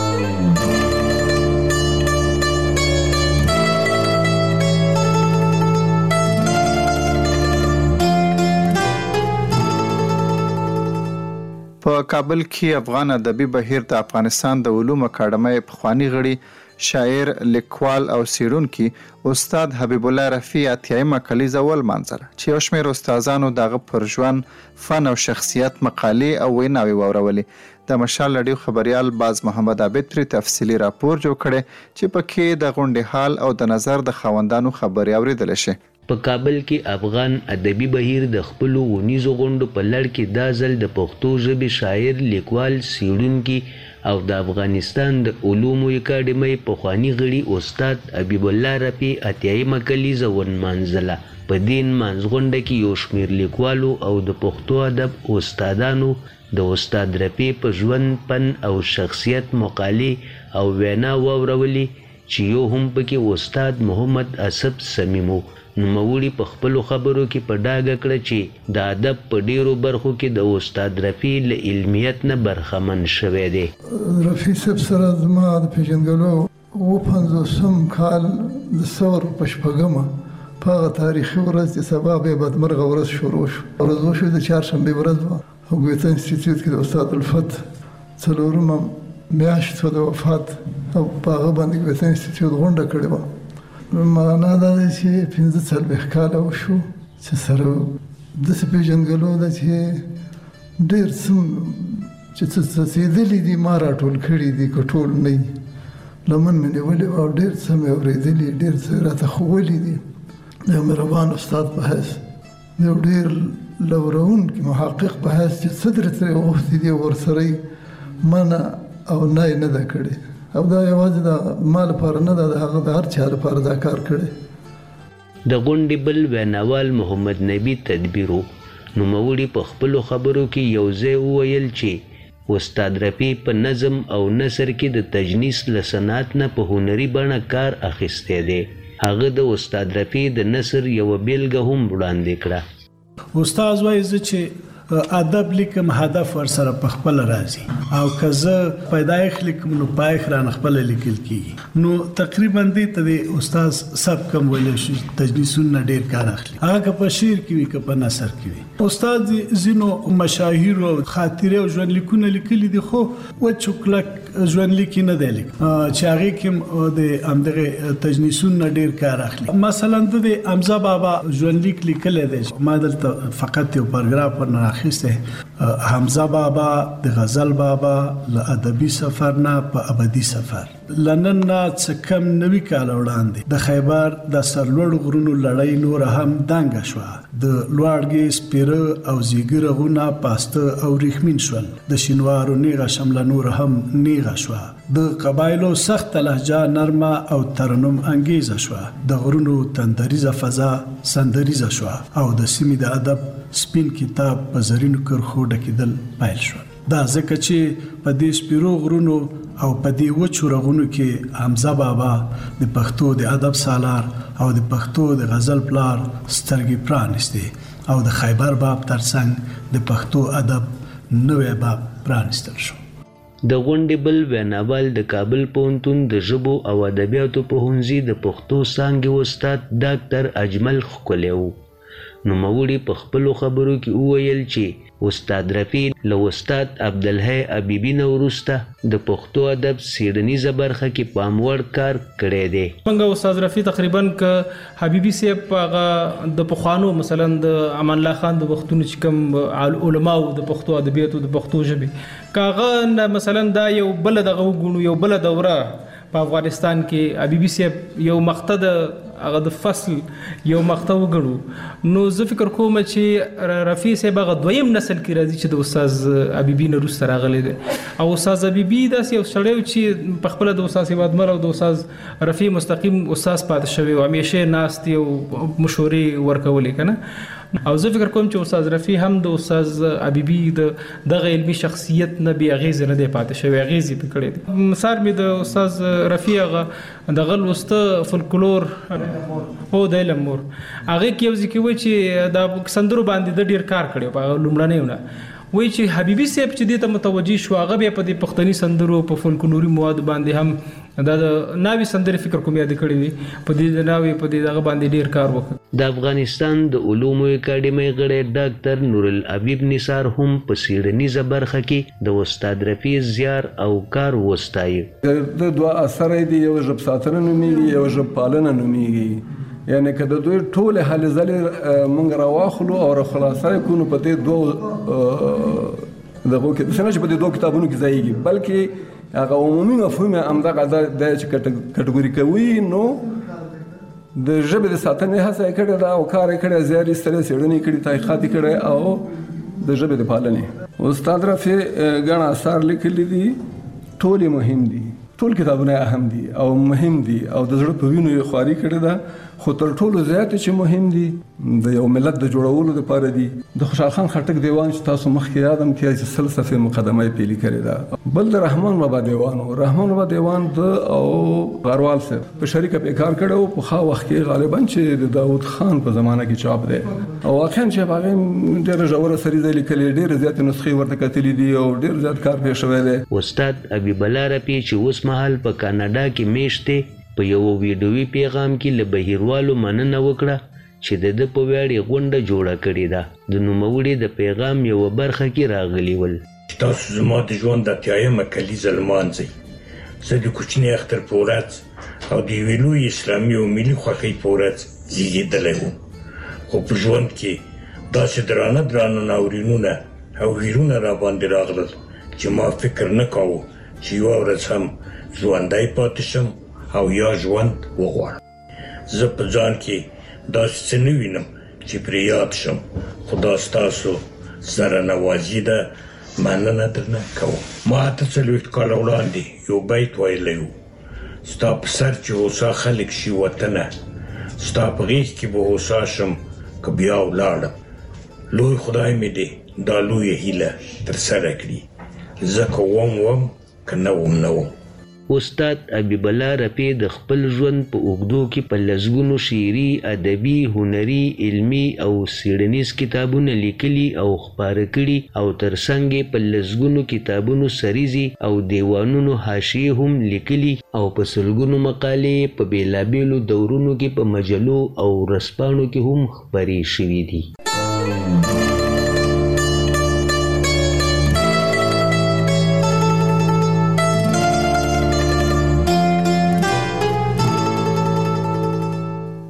په کابل کې افغان ادبي بهیر د افغانستان د علومو اکاډمۍ پخوانی غړي شاعر، لیکوال او څیړونکي استاد حبیب الله رفیع اتیایمه کلیزه ولمانځله چې یو شمېر استادانو دغه پر ژوند، فن او شخصیت مقالې او ویناوې واورولې. د مشال ریډیو خبریال باز محمد عابد پرې تفصیلي راپور جوړ کړی چې پکې د غونډې حال او د نظر د خاوندانو خبرې اوریدل شي. په کابل کې افغان ادبي بهیر د خپل ونیزو غونډو په لړ کې دا ځل د پښتو ژبې شاعر، لیکوال، څیړونکي او د افغانستان د علومو اکاډمۍ پخوانی غړي استاد حبیب الله رفیع اتیایمه کلیزه ونمانځله. په دې نمانځغونډه کې یو شمېر لیکوالو او د پښتو ادب استادانو د استاد رفیع په ژوند، فن او شخصیت مقالې او وینا واورولې چې یو هم پکې استاد محمد اسد سمیمو. نوموړي په خپلو خبرو کې په ډاګه کړه چې د ادب په ډیرو برخو کې د استاد رفیع له علمیت نه برخمن شوی دی. رفیع صاحب سره زما د پیژندګلو 50 کال د ثور په شپږمه په هغه تاریخي ورځ چې سبا به بدمرغه ورځ شروع شو. ورځ وشوه د چهارشنبې ورځ وه او ګویته انسټیټیوټ کې د استاد الفت څلورمه میاشت د وفات او په هغه باندې ګویته انسټیټیوټ غونډه کړې وه. معنا دا دی چې 45 کاله وشو چې سره داسې پیژندګلو ده چې ډېر څه چې څه څڅېدلي دي ما راټول کړي دي، که ټول نه وي. لمن مې نیولې وه او ډېر څه مې اورېدلي، ډېر څه راته ښوولي دي. د یو مهربان استاد په حیث، د یو ډېر لورونکي محقق په حیث چې څه درته غوښتي دي ورسره یې منع او نه یې نه ده کړې. او دا یوازې د ما لپاره نه ده، د هغه د هر چا لپاره دا کار کړی. د غونډې بل ویناوال محمد نبی تدبیرو نوموړي په خپلو خبرو کې یو ځای وویل چې استاد رفیع په نظم او نثر کې د تجنیس له صنعت نه په هنري بڼه کار اخیستی دی. هغه د استاد رفیع د نثر یوه بیلګه هم وړاندې کړه. استاد وایي زه چې ادب لیکم هدف ور سره په خپل راځي او که زه پیدایښ لیکم نو پایښ رانه خپل لیکل کیږي. نو تقریبا دې ته د استاد سب کم ویل شي تجنیسونه ډیر کار اخلي، هغه که په شعر کې وي که په نثر کې وي. استاد زینو مشاهیر او خاطره او ژوند لیکونه لیکلي دي، خو و چوکلک ژوند لیک نه دی لیک چې هغه کې د امدغه تجنیسونه ډیر کار اخلي. مثلا د حمزه بابا ژوند لیک لیکل دی، ما دلته فقط یو پاراګراف ورنه اخیسته حمزه بابا د غزل بابا له ادبي سفر نه په ابدي سفر لنن نه څه کم نوي کال وړاندې د خیبر د سرلوړ غرونو لړۍ نور هم دنګ شو د لوړګي سپیره او زیګره غونه پاسته او ریخمین شول د شینوارو نیغه شمله نور هم نیغه شو د قبایلو سخت لهجه نرمه او ترنم انگیزه شو د غرونو تندریزه فضا سندریزه شو او د سیمې د ادب سپین کتاب په زرینو کرخو ډکیدل پیل شو دا ځکه چې په دې سپیرو غرونو او په دې وچو رغونو کې حمزه بابا د پښتو د ادب سالار او د پښتو د غزل پلار سترګې پرانستي او د خیبر باب ترڅنګ د پښتو ادب نوې باب پرانستل شو د غونډې بل ویناوال د کابل پوهنتون د ژبو او ادبیاتو پوهنځي د پښتو څانګې استاد ډاکټر اجمل ښکلی و. نوموړي په خپلو خبرو کې وویل چې استاد رفیع له استاد عبدالحی حبیبي نه وروسته د پښتو ادب څېړنیزه برخه کې پاموړ کار کړی دی. څنګه استاد رفیع تقریبا که حبیبي صاحب هغه د پخوانو مثلا د امان الله خان د وختونو چې کوم علماو د پښتو ادبیاتو د پښتو ژبې کاغه مثلا دا یو بل دغه وګونو یو بل دوره په افغانستان کې حبیبي صاحب یو مقطع د هغه د فصل یو مقطع وګړو نو زه فکر کوم چې رفیع صاحب هغه دویم نسل کې راځي چې د استاد حبیبي نه وروسته راغلی دی او استاد حبیبي داسې یو سړی چې په خپله د استاد صاحب ادمر او د استاد رفیع مستقیم استاد پاتې شوی او همیشه ناستې او مشورې ورکولې که نه او زه فکر کوم چې استاد رفیع هم د استاد حبیبي دغه علمي شخصیت نه بې اغېزې نه دی پاتې شوی اغېزې پې کړی دی. مثال مې د استاد رفیع هغه دغه لوسته فولکلور او د علم مور هغې کې یو ځای کې وایي چې د سندرو باندې د ډېر کار کړی په هغه لومړنیو نه وایي چې حبیبي صاحب چې دې ته متوجه شو هغه بیا په دې پښتني سندرو په فولکلوري موادو باندې هم دا د ناوې سندرې فکر کوم یاد کړی وي په دې د ناوې په دې دغه باندې ډېر کار وکړ. د افغانستان د علومو اکاډمۍ غړی ډاکټر نورالحبیب نثار هم په څېړنیزه برخه کې د استاد رفیع زیار او کار وستایه. د دوه اثر دی یو ژب ساتنه نومیږي یو ژب پالنه نومیږي یعنی که د دوی ټولې هلې ځلې موږ راواخلو او راخلاصه یې کړو په دې دغو کې داسې نه چې په دې دوو کتابونو کې ځایږي بلکې هغه عمومي مفهوم یې همدغه دی چې کټګوري کوي نو د ژبې د ساتنې هڅه یې کړې ده او کار یې کړی زیار یې ایستلی څېړنې کړي تحقیقات یې کړی او د ژبې د پالنې استاد رفیع ګڼ اثار لیکلي دي ټول یې مهم دي ټول کتابونه اهم دي او مهم دي او د زړه په وینو یې خواري کړې ده خو تر ټولو زیات چې مهم دي د یو ملت د جوړولو لپاره دي د خوشحال خان خټک دیوان چې تاسو مخکې یادم کړئ چې 100 صفحې مقدمه یې پیلي کړې ده بل د رحمان بابا دیوان و رحمان بابا دیوان د او غروال صاحب په شریکه په کار کړو په خا وخت کې غالبا چې د داوود خان په زمانه کې چاپ دی او واقعا چې هغه ډېر ژوره سریزه لیکلې ډېر زیات نسخې ورته کتلې دي او ډېر زیات کار پې شوی دی. استاد حبیب الله رفیع چې اوس مهال په کاناډا کې میشت دی په یو ویډیوي پیغام کې له بهیروالو مننه وکړه چې د په ویاړې غونډه جوړه کړې ده. د نوموړي د پیغام یوه برخه کې راغلي ول تاسو زما د ژوند د اتیایمه کلیزه لمانځئ زه د کوچني اختر په ورځ او د یوې لویې اسلامي او ملي خوښۍ په ورځ زیږېدلی وم خو په ژوند کې داسې درانه ناورینونه او ویرونه راباندې راغلل چې ما فکر نه کاوه چې یوه ورځ هم ژوندی پاتې شم او یا ژوند وغواړم. زه په ځان کې داسې څه نه وینم چې پرې یاد شم خو دا ستاسو زره نوازي ده مننه درنه کوم. ما 48 کاله وړاندې یو بیت ویلی و ستا په سر چې هوسا خلک شي وطنه ستا په غېږ کې به هوسا شم که بیا ولاړم لوی خدای مې دې دا لویه هیله ترسره کړي زه که وم که نه وم. استاد حبیب الله رفیع د خپل ژوند په اوږدو کې په لسګونو شعري ادبي هنري علمي او څېړنیز کتابونه لیکلي او خپاره کړي او ترڅنګ یې په لسګونو کتابونو سریزي او دیوانونو حاشیې هم لیکلي او په سلګونو مقالې په بېلابېلو دورونو کې په مجلو او ورځپاڼو کې هم خپرې شوي دي.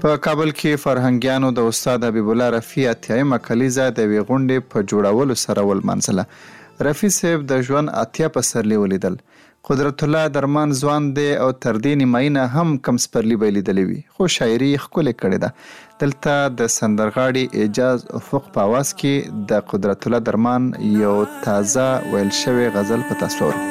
په کابل کې فرهنګیانو د استاد حبیب الله رفیع اتیایمه کلیزه د وی غونډې په جوړولو سره ولمنځله. رفیع صاحب د ژوند اتیا پسرلی ولیدل. قدرت الله درمان ځوان دی او تر دې نیماینه هم کم سپرلی به لیدلی وي، خو شاعري ښکلې کړې ده. دلته د سندرغاړي اعجاز افق په اواز کې د قدرت الله درمان یو تازه ویل شوی غزل په تصور.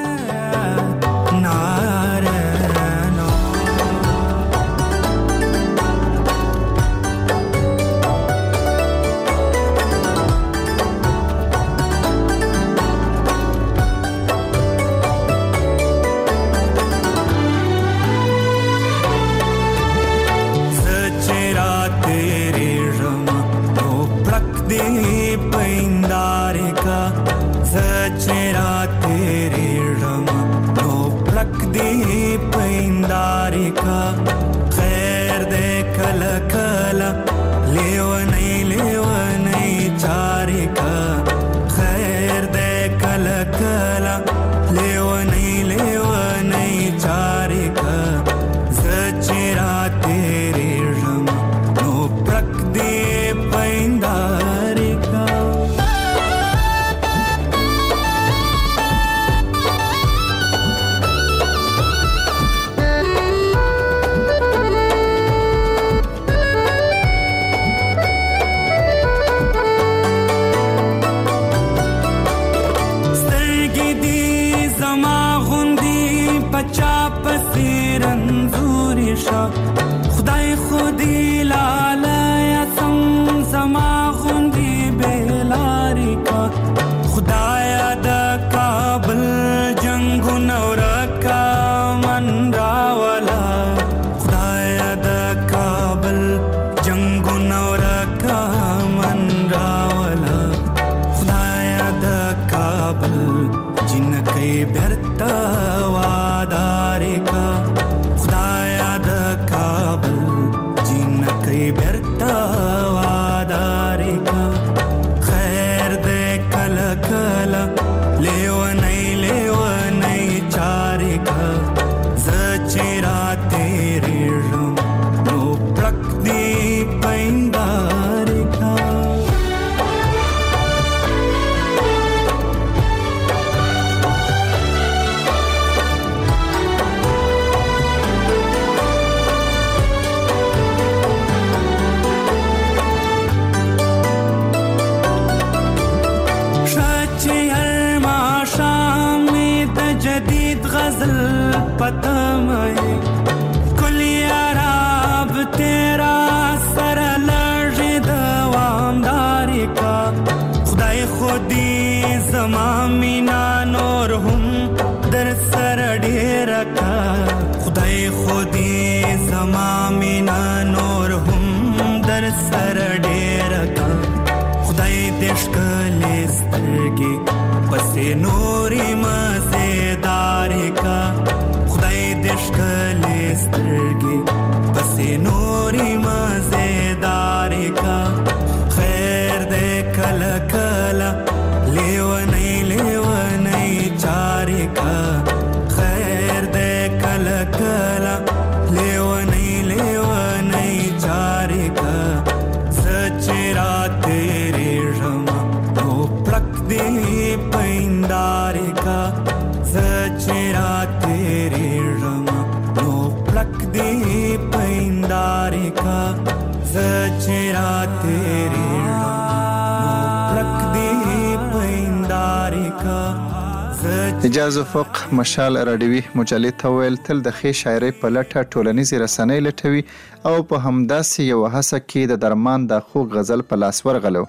اعجاز افق مشال راډیوي مجلې ته ویل تل د ښې شاعرۍ په لټه ټولنیزې رسنۍ لټوي او په همداسې یو هڅه کې د درمان د خوږ غزل په لاس ورغلو.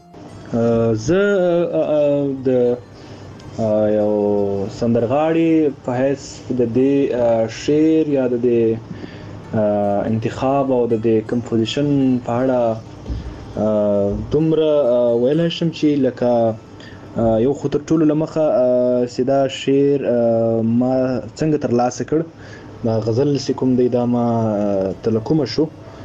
زه د یو سندرغاړي په حیث د دې شعر یا د دې انتخاب او د دې کمپوزیشن په اړه دومره ویلای شم چې لکه یو خو تر ټولو لمخه سیدا شعر ما څنګه تر لاسه کړ دا غزل کوم دی دا ما تلکوم شو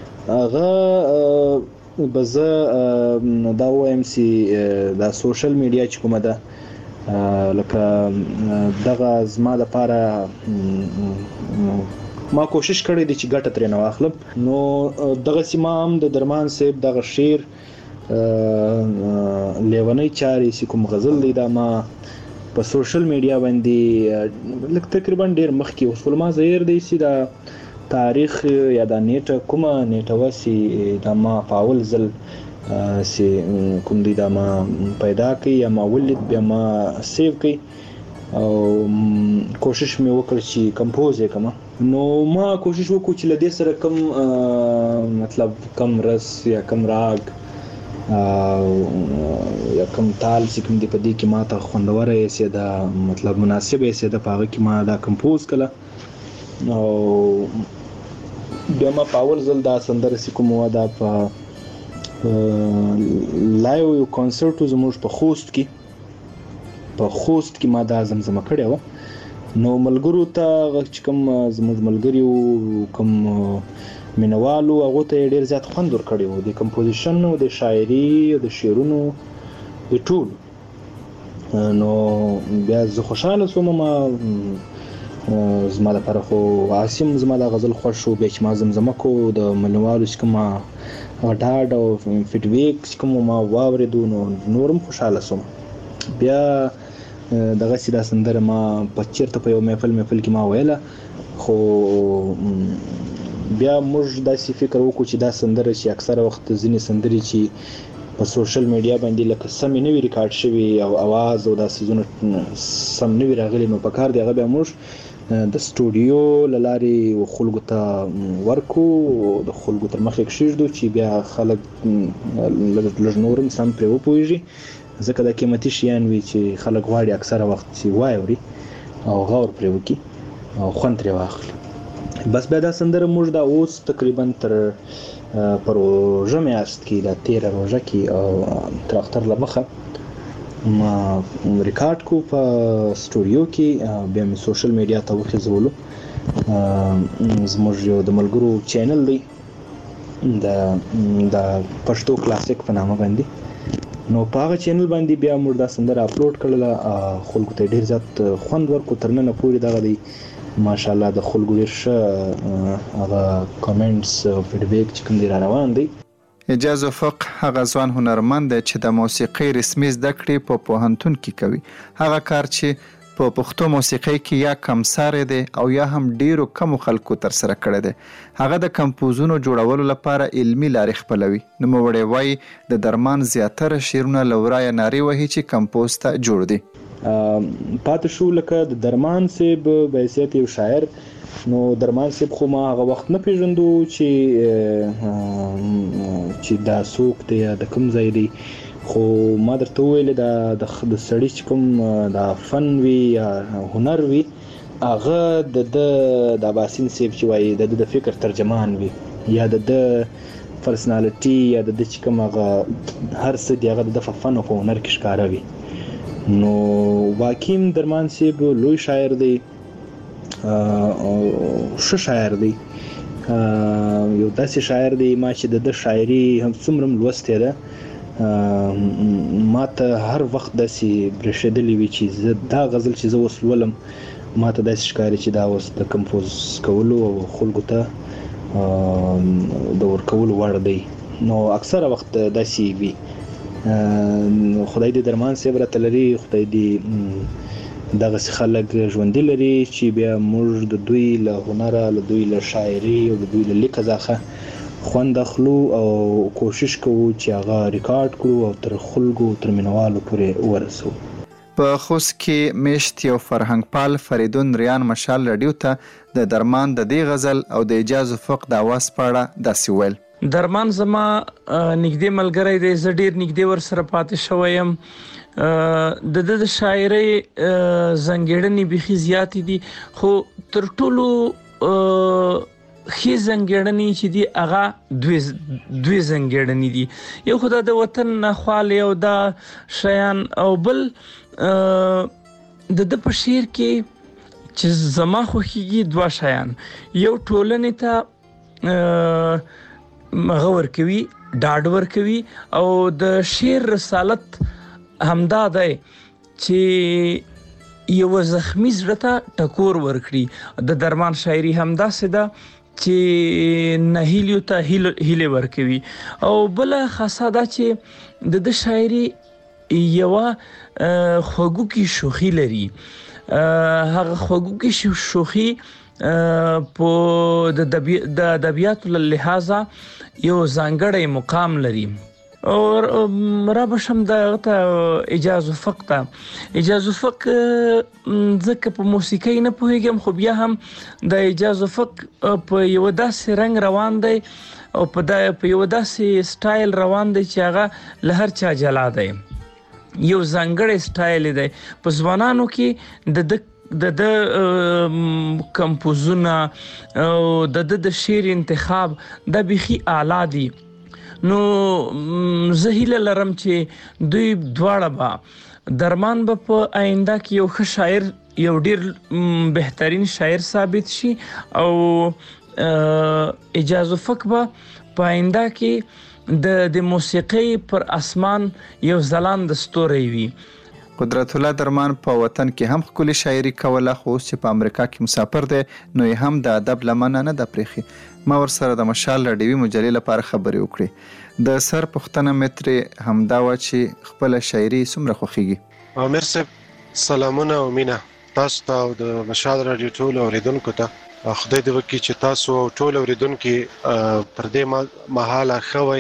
هغه بزه دا وایم سي دا سوشل میډیا چې کومه ده لکه دغه زما لپاره ما کوشش کړی دی چې ګټه ترې نه واخلم. نو دغه سیمه هم د درمان صاحب دغه شعر لیونی چاري چې کوم غزل دی دا ما په سوشل میډیا باندې لکه تقریبا ډیر مخکې اوس ما زهیر دی چې دا تاریخ یا دا نیټه کومه نیټه وسی دا ما پاول زل چې کوم دی دا ما پیدا کړ یا ما ولید بیا ما سیو کړ او کوشش مې وکړ چې کمپوز وکړم. نو ما کوشش وکړ چې لدې سره کم مطلب کم رس یا کم راګ یا کم تال چې کوم دی په دې کې ما ته خوندوره یې دا مطلب مناسب یې دا پاغه کې ما دا کمپوز کړه. او بیا ما پاول زل دا سندره چې کوم و دا په لایو یو کنسرت زموږ په خوست کې ما دا زمزمه کړې و. نو ملګرو ته چې کوم زموږ ملګری کوم مینوالو هغه ته ډیر زیات خوند ورکړی و د کمپوزیشن او د شاعري او د شعرونو د ټول. نو بیا زه خوشاله شوم. ما زما لپاره خو عاصم زما د غزل خوښ شو به چې ما زمزمه کو د مینوالو چې کوم ډاډ او فیډبیک چې کوم ما واوریدو نو نورم خوشاله شوم. بیا دغه سیده سندره ما په چیرته په یو محفل کې ما ویله خو بیا موږ داسې فکر وکړو چې دا سندره چې اکثره وخت ځینې سندرې چې په سوشل میډیا باندې لکه سمې نه وي ریکارډ شوي او اواز او دا سیزونه سم نه وي راغلي نو پکار دی هغه بیا موږ د سټوډیو له لارې خلکو ته ورکو د خلکو تر مخې کښېږدو چې بیا خلک لږ نورم سم پرې وپوهېږي ځکه دا قیمتي شیان وي چې خلک غواړي اکثره وخت چې واوري او غور پرې وکړي او خوند ترې واخلي. بس بیا دا سندره موږ دا اوس تقریبا تر پروژه میاشت کې دا 13 روزه کې او تر اختر له مخه ما ریکارډ کو په سټوډیو کې بیا مې سوشل میډیا ته وخېزولو. زموږ یو د ملګرو چینل دی د پښتو کلاسیک په نامه باندې. نو په هغه چینل باندې بیا موږ دا سندره اپلوډ کړله. خلکو ته ډیر زیات خوند ورکو تر نن پورې دغه دی ماشاءالله د خلکو ډیر ښه هغه کمنټس او فیډبیک چې کوم دی را روان دی. اجاز وفق هغه ځوان هنرمند دی چې د موسیقۍ رسمي زده کړې په پوهنتون کې کوي. هغه کار چې په پښتو موسیقۍ کې یا کمساره دی او یا هم ډیرو کمو خلکو تر سره کړی دی. هغه د کمپوزونو جوړولو لپاره علمي لارې خپلوي. نوموړی وایي د درمان زیاتره شعرونه له ورایه نارې وهي چې کمپوز ته جوړ دي. پاتې شو لکه د درمان صاحب بحیثیت یو شاعر. نو درمان صاحب خو ما هغه وخت نه پیژندو چې دا څوک دی یا د کوم ځای دی. خو ما درته وویل د سړي چې کوم دا فن وي یا هنر وي هغه د باسین صاحب چې وایي د فکر ترجمان وي یا د پرسنالټي یا د چې کوم هغه هر څه دی هغه د فن او هنر کې ښکاره وي. نو واقعي درمان صاحب لوی شاعر دی او ښه شاعر دی. یو داسې شاعر دی ما چې د شاعري هم څومره لوستې ده ما ته هر وخت داسې برېښېدلې وي چې دا غزل چې زه اوس لولم ما ته داسې ښکاري چې دا اوس د کمپوز کولو او خلکو ته د ورکولو وړ دی. نو اکثره وخت داسې وي. خدای دې درمان صاحب راته لري. خدای دې دغسې خلک ژوندي لري چې بیا موږ د دوی له هنره له دوی له شاعري او د دوی له لیکه څخه خوند اخلو او کوشش کوو چې هغه ریکارډ کړو او تر خلکو تر مینوالو پورې ورسو. په خوست کې میشت یو فرهنګ پال فریدون ریان مشال رادیو ته د درمان د دې غزل او د اجاز وفق د اواز په اړه داسې ویل. درمان زما نږدې ملګری دی. زه ډیر نږدې ورسره پاتې شوی یم. د شاعرۍ ځانګړنې بیخي زیاتې دي خو تر ټولو ښې ځانګړنې چې دي هغه دوی ځانګړنې دي. یو خو د وطن نخوالی او دا شیان او بل د په شعر کې چې زما خوښیږي دوه شیان. یو ټولنې ته هغه ورکوي ډاډ ورکوي او د شعر رسالت همدا دی چې یو زخمی زړه ته ټکور ورکړي. د درمان شاعري هم داسې ده چې نهیلیو ته هیله ورکوي. او بل خاصه دا چې د شاعري یو خوږو کې شوخي لري. هغه خوږو کې شوخي په د ادبیاتو له لحاظه یو ځانګړی مقام لري. او را بشم د اجاز الفق ته اجاز الفق ځکه په موسیقۍ نه پوهیږم، خو بیا هم د اجاز الفق په یو داسې رنګ روان دی او په یو داسې سټایل روان دی چې هغه له هر چا جلا دی. یو ځانګړی سټایل دی. په ځوانانو کې د کمپوزونه او د شعر انتخاب د بيخي اعلی دي. نو زه هیله لرم چې دوی دواړه به درمان به په آینده کې یو ښه شاعر، یو ډیر بهترین شاعر ثابت شي او اجاز الفق به په آینده کې د موسیقۍ پر اسمان یو ځلانده ستوری وي. قدرت الله درمان په وطن کې هم خپل شاعري کوله، خو چې په امریکا کې مسافر دی نو یې هم د ادب لمنه نه د پریخي. ما ورسره د مشال ډیوی مجلې لپاره خبرې وکړې. د سر پښتنه متر همدا و چې خپل شاعري څومره خوښیږي. امیر صاحب سلامونه او مینا تاسو ته او د مشال رادیو ټول اوریدونکو ته. خدای دې وکړي چې تاسو ټول اوریدونکو پر دې مهاله خوي.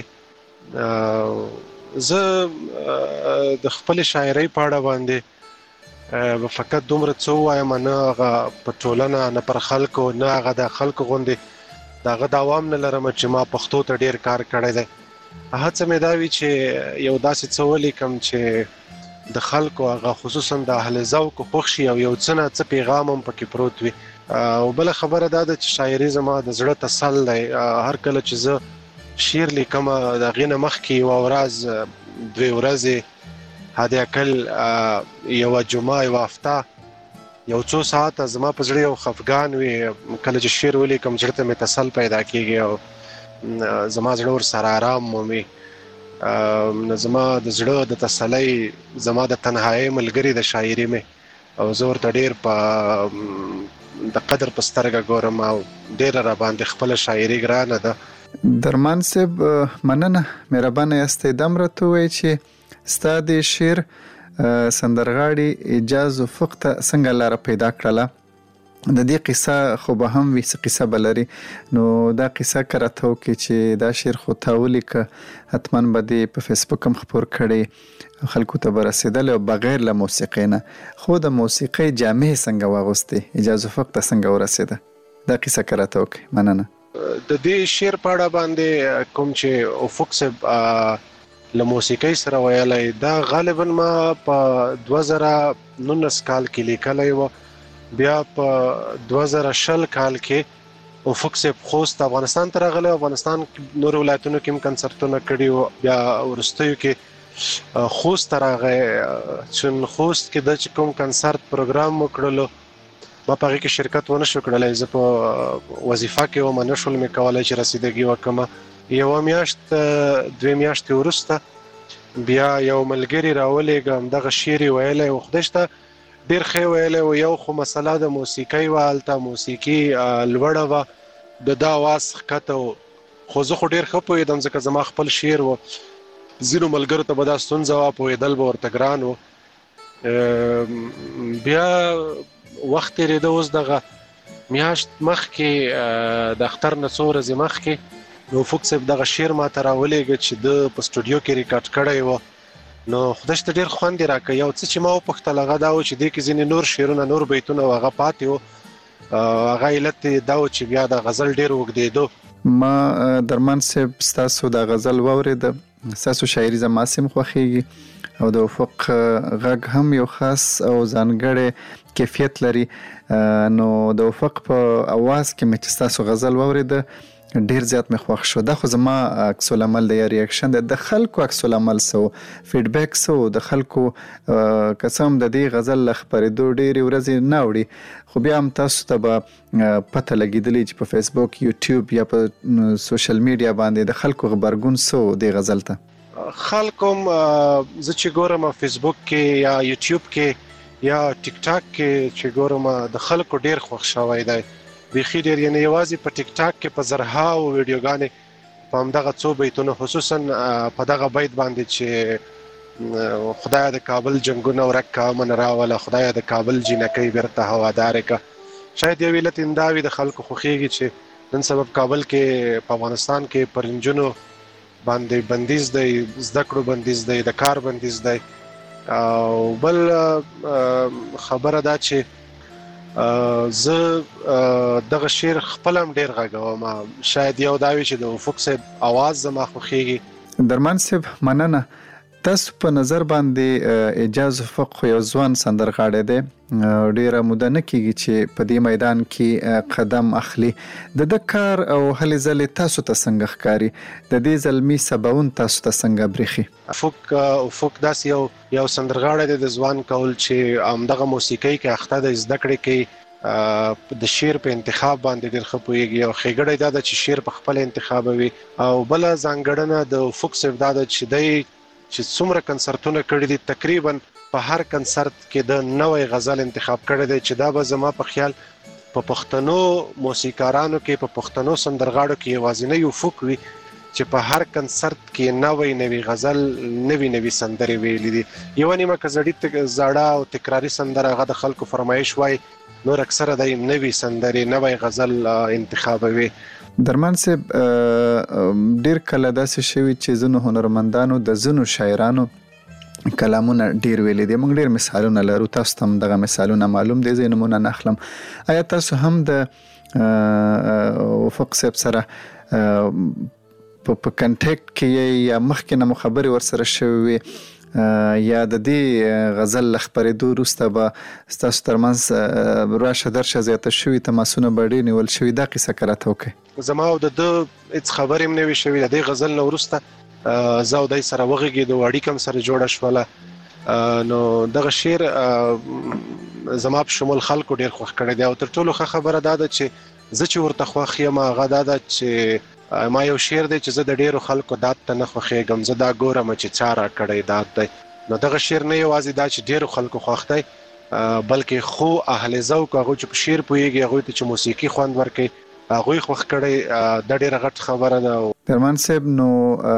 زه د خپل شاعري په اړه باندې فقط دومره څه وایم، نه هغه په ټولنه نه پر خلکو، نه هغه د خلکو غوندې دغه دوام نه لرم چې ما پښتو ته ډیر کار کړی دی. هڅه مې دا وی چې یو داسې څه ولیکم چې د خلکو هغه خصوصا د اهل ذوق خوښ شي او یو څه پیغام هم پکې پروت وي. او بل خبره دا ده چې شاعري زما د زړه تسل دی. هر کله چې زه شعر لیکم د غینه مخکې یو ورځ 2 ورځې هدي اکل یو جمعه یو هفته یو څو ساعت زما په زړه یو خفګان وي. کله چې شعر ولیکم زړه ته مې تسل پیدا کیږي او زما زړه ور سره آرام مومي. زما د زړه د تسلی، زما د تنهایی ملګری د شاعري مې او زه ورته ډیر په د قدر په سترګه ګورم او ډیر را باندې خپل شاعري ګرانه ده. درمان صاحب مننه، مهربانه یاستئ. دم راته وایي چې ستا د شعر سندرغاړي اجاز الفق ته څنګه لار پیدا کړله؟ د دې قصه خو به هم وي، څه قصه بلري، نو دا قصه کرته وکي چې دا شعر خو تاولی که حتما به دې په فیسبوک هم خپور کړي، خلکو ته به رسیدل او بغیر له موسیقۍ نه. خو د موسیقۍ جامې څنګه واغوستې؟ اجاز الفق ته څنګه ورسېده؟ دا قصه کرته وکي. مننه. د دې شعر په اړه باندې کوم چې افق صاحب له موسیقۍ سره ویلای، دا غالبا ما په 2019 کال کې لیکلی و. بیا په 2020 کال کې افق صاحب خوست افغانستان ته راغلی. افغانستان نور ولایتونو کې هم کنسرتونه کړي و. بیا ورستیو کې خوست ته راغی. چې خوست کې د کوم کنسرت پروګرام وکړلو ما په هغه کې شرکت ونه شو کړلی. زه په وظیفه کې وم، نه شولم کولای چې رسیدګي وکړم. یو میاشت 2 میاشتې وروسته بیا یو ملګری راولېږم، دغه شعر ویلی و. خدای شته ډېر ښه ویلی و. یو خو مسله د موسیقۍ وه، هلته موسیقي لوړه وه، د ده اواز ښکته و. خو زه خو ډېر ښه پوهېدم ځکه زما خپل شعر و. ځینو ملګرو ته به دا ستونزه وه، پوهېدل به ورته ګران و. بیا وخت تېرېده. اوس دغه میاشت مخکې د اختر نه څو ورځې مخکې نو افق صاحب دغه شعر ماته راولېږه چې د په سټوډیو کې ریکارډ کړی و. نو خدای شته ډېر خوند یې راکړ. یو څه چې ما وپوښتل هغه دا و چې دې کې ځینې نور شعرونه، نور بیتونه هغه پاتې و. هغه علت دا و چې بیا د غزل ډېر اوږدېدو. ما درمان صاحب ستاسو د غزل واورېده، ستاسو شاعري زما سم خوښیږي او د افق غږ هم یو خاص او ځانګړی کیفیت لري. نو د افق په اواز کې مې چې ستاسو غزل واورېده ډیر زیات مې خوښ شو. دا خو زما عکس العمل د ریاکشن د خلکو عکس العمل سو فیډبیک سو د خلکو قسم د دې غزل خبرېدو ډېرې ورځې نه وړي، خو بیا هم تاسو ته به پته لګېدلی چې په فیسبوک، یوټیوب یا په سوشل میډیا باندې د خلکو غبرګون سو د غزل ته. خلکو زه چې ګورم فیسبوک کې یا یوټیوب کې یا ټیک ټاک کې چې ګورم د خلکو ډیر خوښ شوی دی بيخي ډیر یعنی یوازې په ټیک ټاک کې په زرهاو ویډیوګانې په همدغه څو بیتونو خصوصا په دغه بیت باندې چې خدای د کابل جنگونه ورکه من راوله خدای د کابل جنکۍ بیرته هوادار کا شاید یو علت انداوی د خلکو خوخیږي چې نن سبب کابل کې په افغانستان کې پرنجونو باندې بندیز دی زده کړو بندیز دی د کار بندیز دی او بل خبره دا چې زه دغه شعر خپل هم ډیر غږوم شاید یو دا وي چې د افق صاحب आवाज زما خوښیږي درمان صاحب مننه تاسو په نظر باندې اعجاز افق یو ځوان سندرغاړی دی ډیره موده نه کیږي چې په دې میدان کې قدم اخلي د کار او هلې ځلې تاسو ته څنګه ښکاري د دې زلمی سباون تاسو ته څنګه برېخي افق داسې یو سندرغاړی دی د ځوان کول چې همدغه موسیقۍ کې اخته د زده کړې کې د شعر په انتخاب باندې ډېر ښه پوهیږي او ښېګړی دا ده چې شعر په خپل انتخابوي او بله ځانګړنه د افق صاحب دا ده چې دی چې څومره کنسرتونه کړي دي تقریبا په هر کنسرت کې د نوې غزل انتخاب کړی دی چې دا به زما په خیال په پښتنو موسیقارانو کې په پښتنو سندرغاړو کې یوازینی افق وي چې په هر کنسرت کې نوې غزل نوې سندرې ویلې دي یو نیمه کزړی زړه او تکراری سندره هغه د خلکو فرمایش وای نور اکثره د نوې سندرې نوې غزل انتخابوي درمان صاحب ډیر کله داسې شوي چې ځینو هنرمندانو د ځینو شاعرانو کلامونه ډیر ویلي دي موږ ډیر مثالونه لرو تاسو ته هم دغه مثالونه معلوم دي زه نمونه نه اخلم آیا تاسو هم د افق صاحب سره په کنټیکټ کې یا مخکې نه خبرې ورسره شوي یا د دې غزل خبرېدو وروسته به ستاسو ترمنځ راشه درشه زیاته شوي تماسونه به ډېر نیول شوي دا قصه که راته وکړئ زما او د ده هېڅ خبرې هم نه وي شوي د دې غزل نه وروسته زه او دی سره وغږېدو اړیکه هم سره جوړه شوله نو دغه شعر زما په شمول خلکو ډېر خوښ کړی دی او تر ټولو ښه خبره دا ده چې زه چې ورته خوښ یم هغه دا ده چې ما یو شعر دی چې زه د ډیرو خلکو داد ته نه خوښېږم زه دا ګورم چې چا راکړی داد دی نو دغه شعر نه یوازې دا چې ډیرو خلکو خوښ دی بلکې خو اهل ذوق هغوی چې په شعر پوهېږي هغوی ته چې موسیقي خوند ورکوي هغوی خوښ کړی دا ډیره غټ خبره ده درمان صاحب نو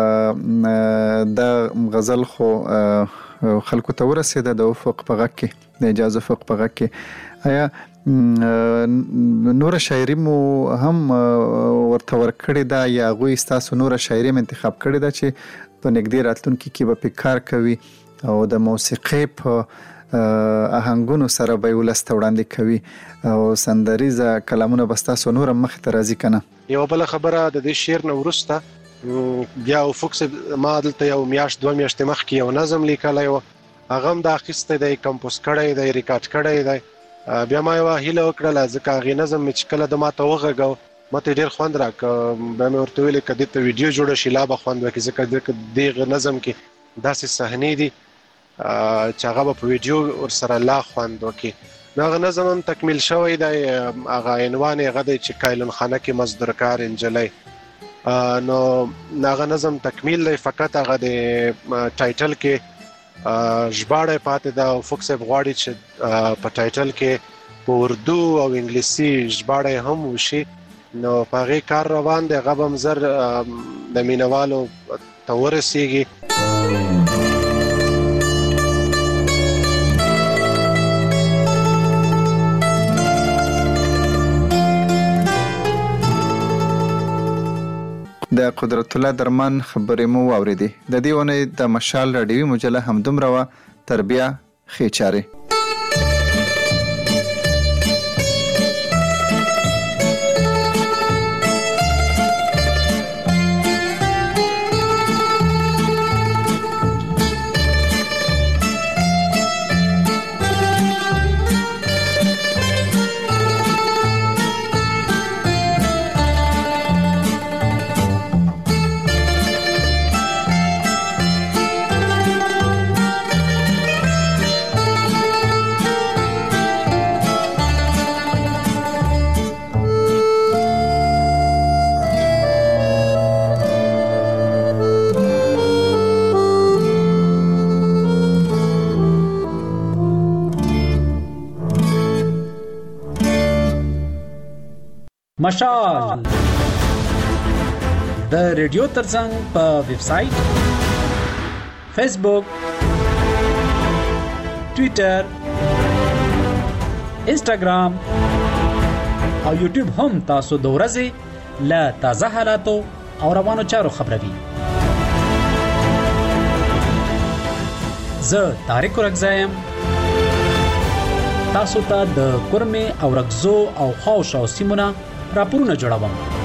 دا غزل خو خلکو ته ورسېده د افق په غږ کې د اعجاز افق په غږ کې آیا نور شاعري مو هم ورته ورکړې ده یا هغوی ستاسو نور شاعري هم انتخاب کړې ده چې په نږدې راتلونکي کې به پې کار کوي او د موسیقۍ په آهنګونو سره به یې ولس ته وړاندې کوي او سندریزه کلامونه به ستاسو نور هم مخې ته راځي که نه یوه بله خبره د دې شعر نه وروسته بیا افق صاحب ما دلته یو میاشت دوه میاشتې مخکې یو نظم لیکلی و هغه هم د اخیستی دی کمپوز کړی دی ریکارډ کړی دی بیا ما یوه هیله وکړله ځکه هغې نظم مې چې کله د ما ته وغږو ما ته ډېر خوند راکړه بیا مې ورته ویلې که دې ته ویډیو جوړه شي لا به خوند وکړي ځکه دې نظم کې داسې صحنې دي چې هغه به په ویډیو ورسره لا خوند وکړي نو هغه نظم هم تکمیل شوی دی هغه عنوان یې هغه دی چې کایلون خانه کې مزدورکار انجلۍ نو هغه نظم تکمیل دی فقط هغه د ټایټل کې ژباړه پاتې ده افق صاحب غواړي چې په ټایټل کې په اردو او انګلیسي ژباړه هم وشي نو په هغې کار روان دی هغه به هم زر د مینوالو ته ورسیږي د قدرت الله درمان خبرې مو واورېدې د دې اونۍ د مشال راډیوي مجله همدومره وه تر بیا ښې چارې مشال د ریډیو ترڅنګ په ویب سټ، فیسبوک، ټوئیټر، انسټاګرام او یوټیوب هم تاسو د ورځې له تازه حالاتو او روانو چارو خبروي. زه طارق رګزایم، تاسو ته د کورمه او رګزو او خاوشاو سیمونه راپورونه جوړوم.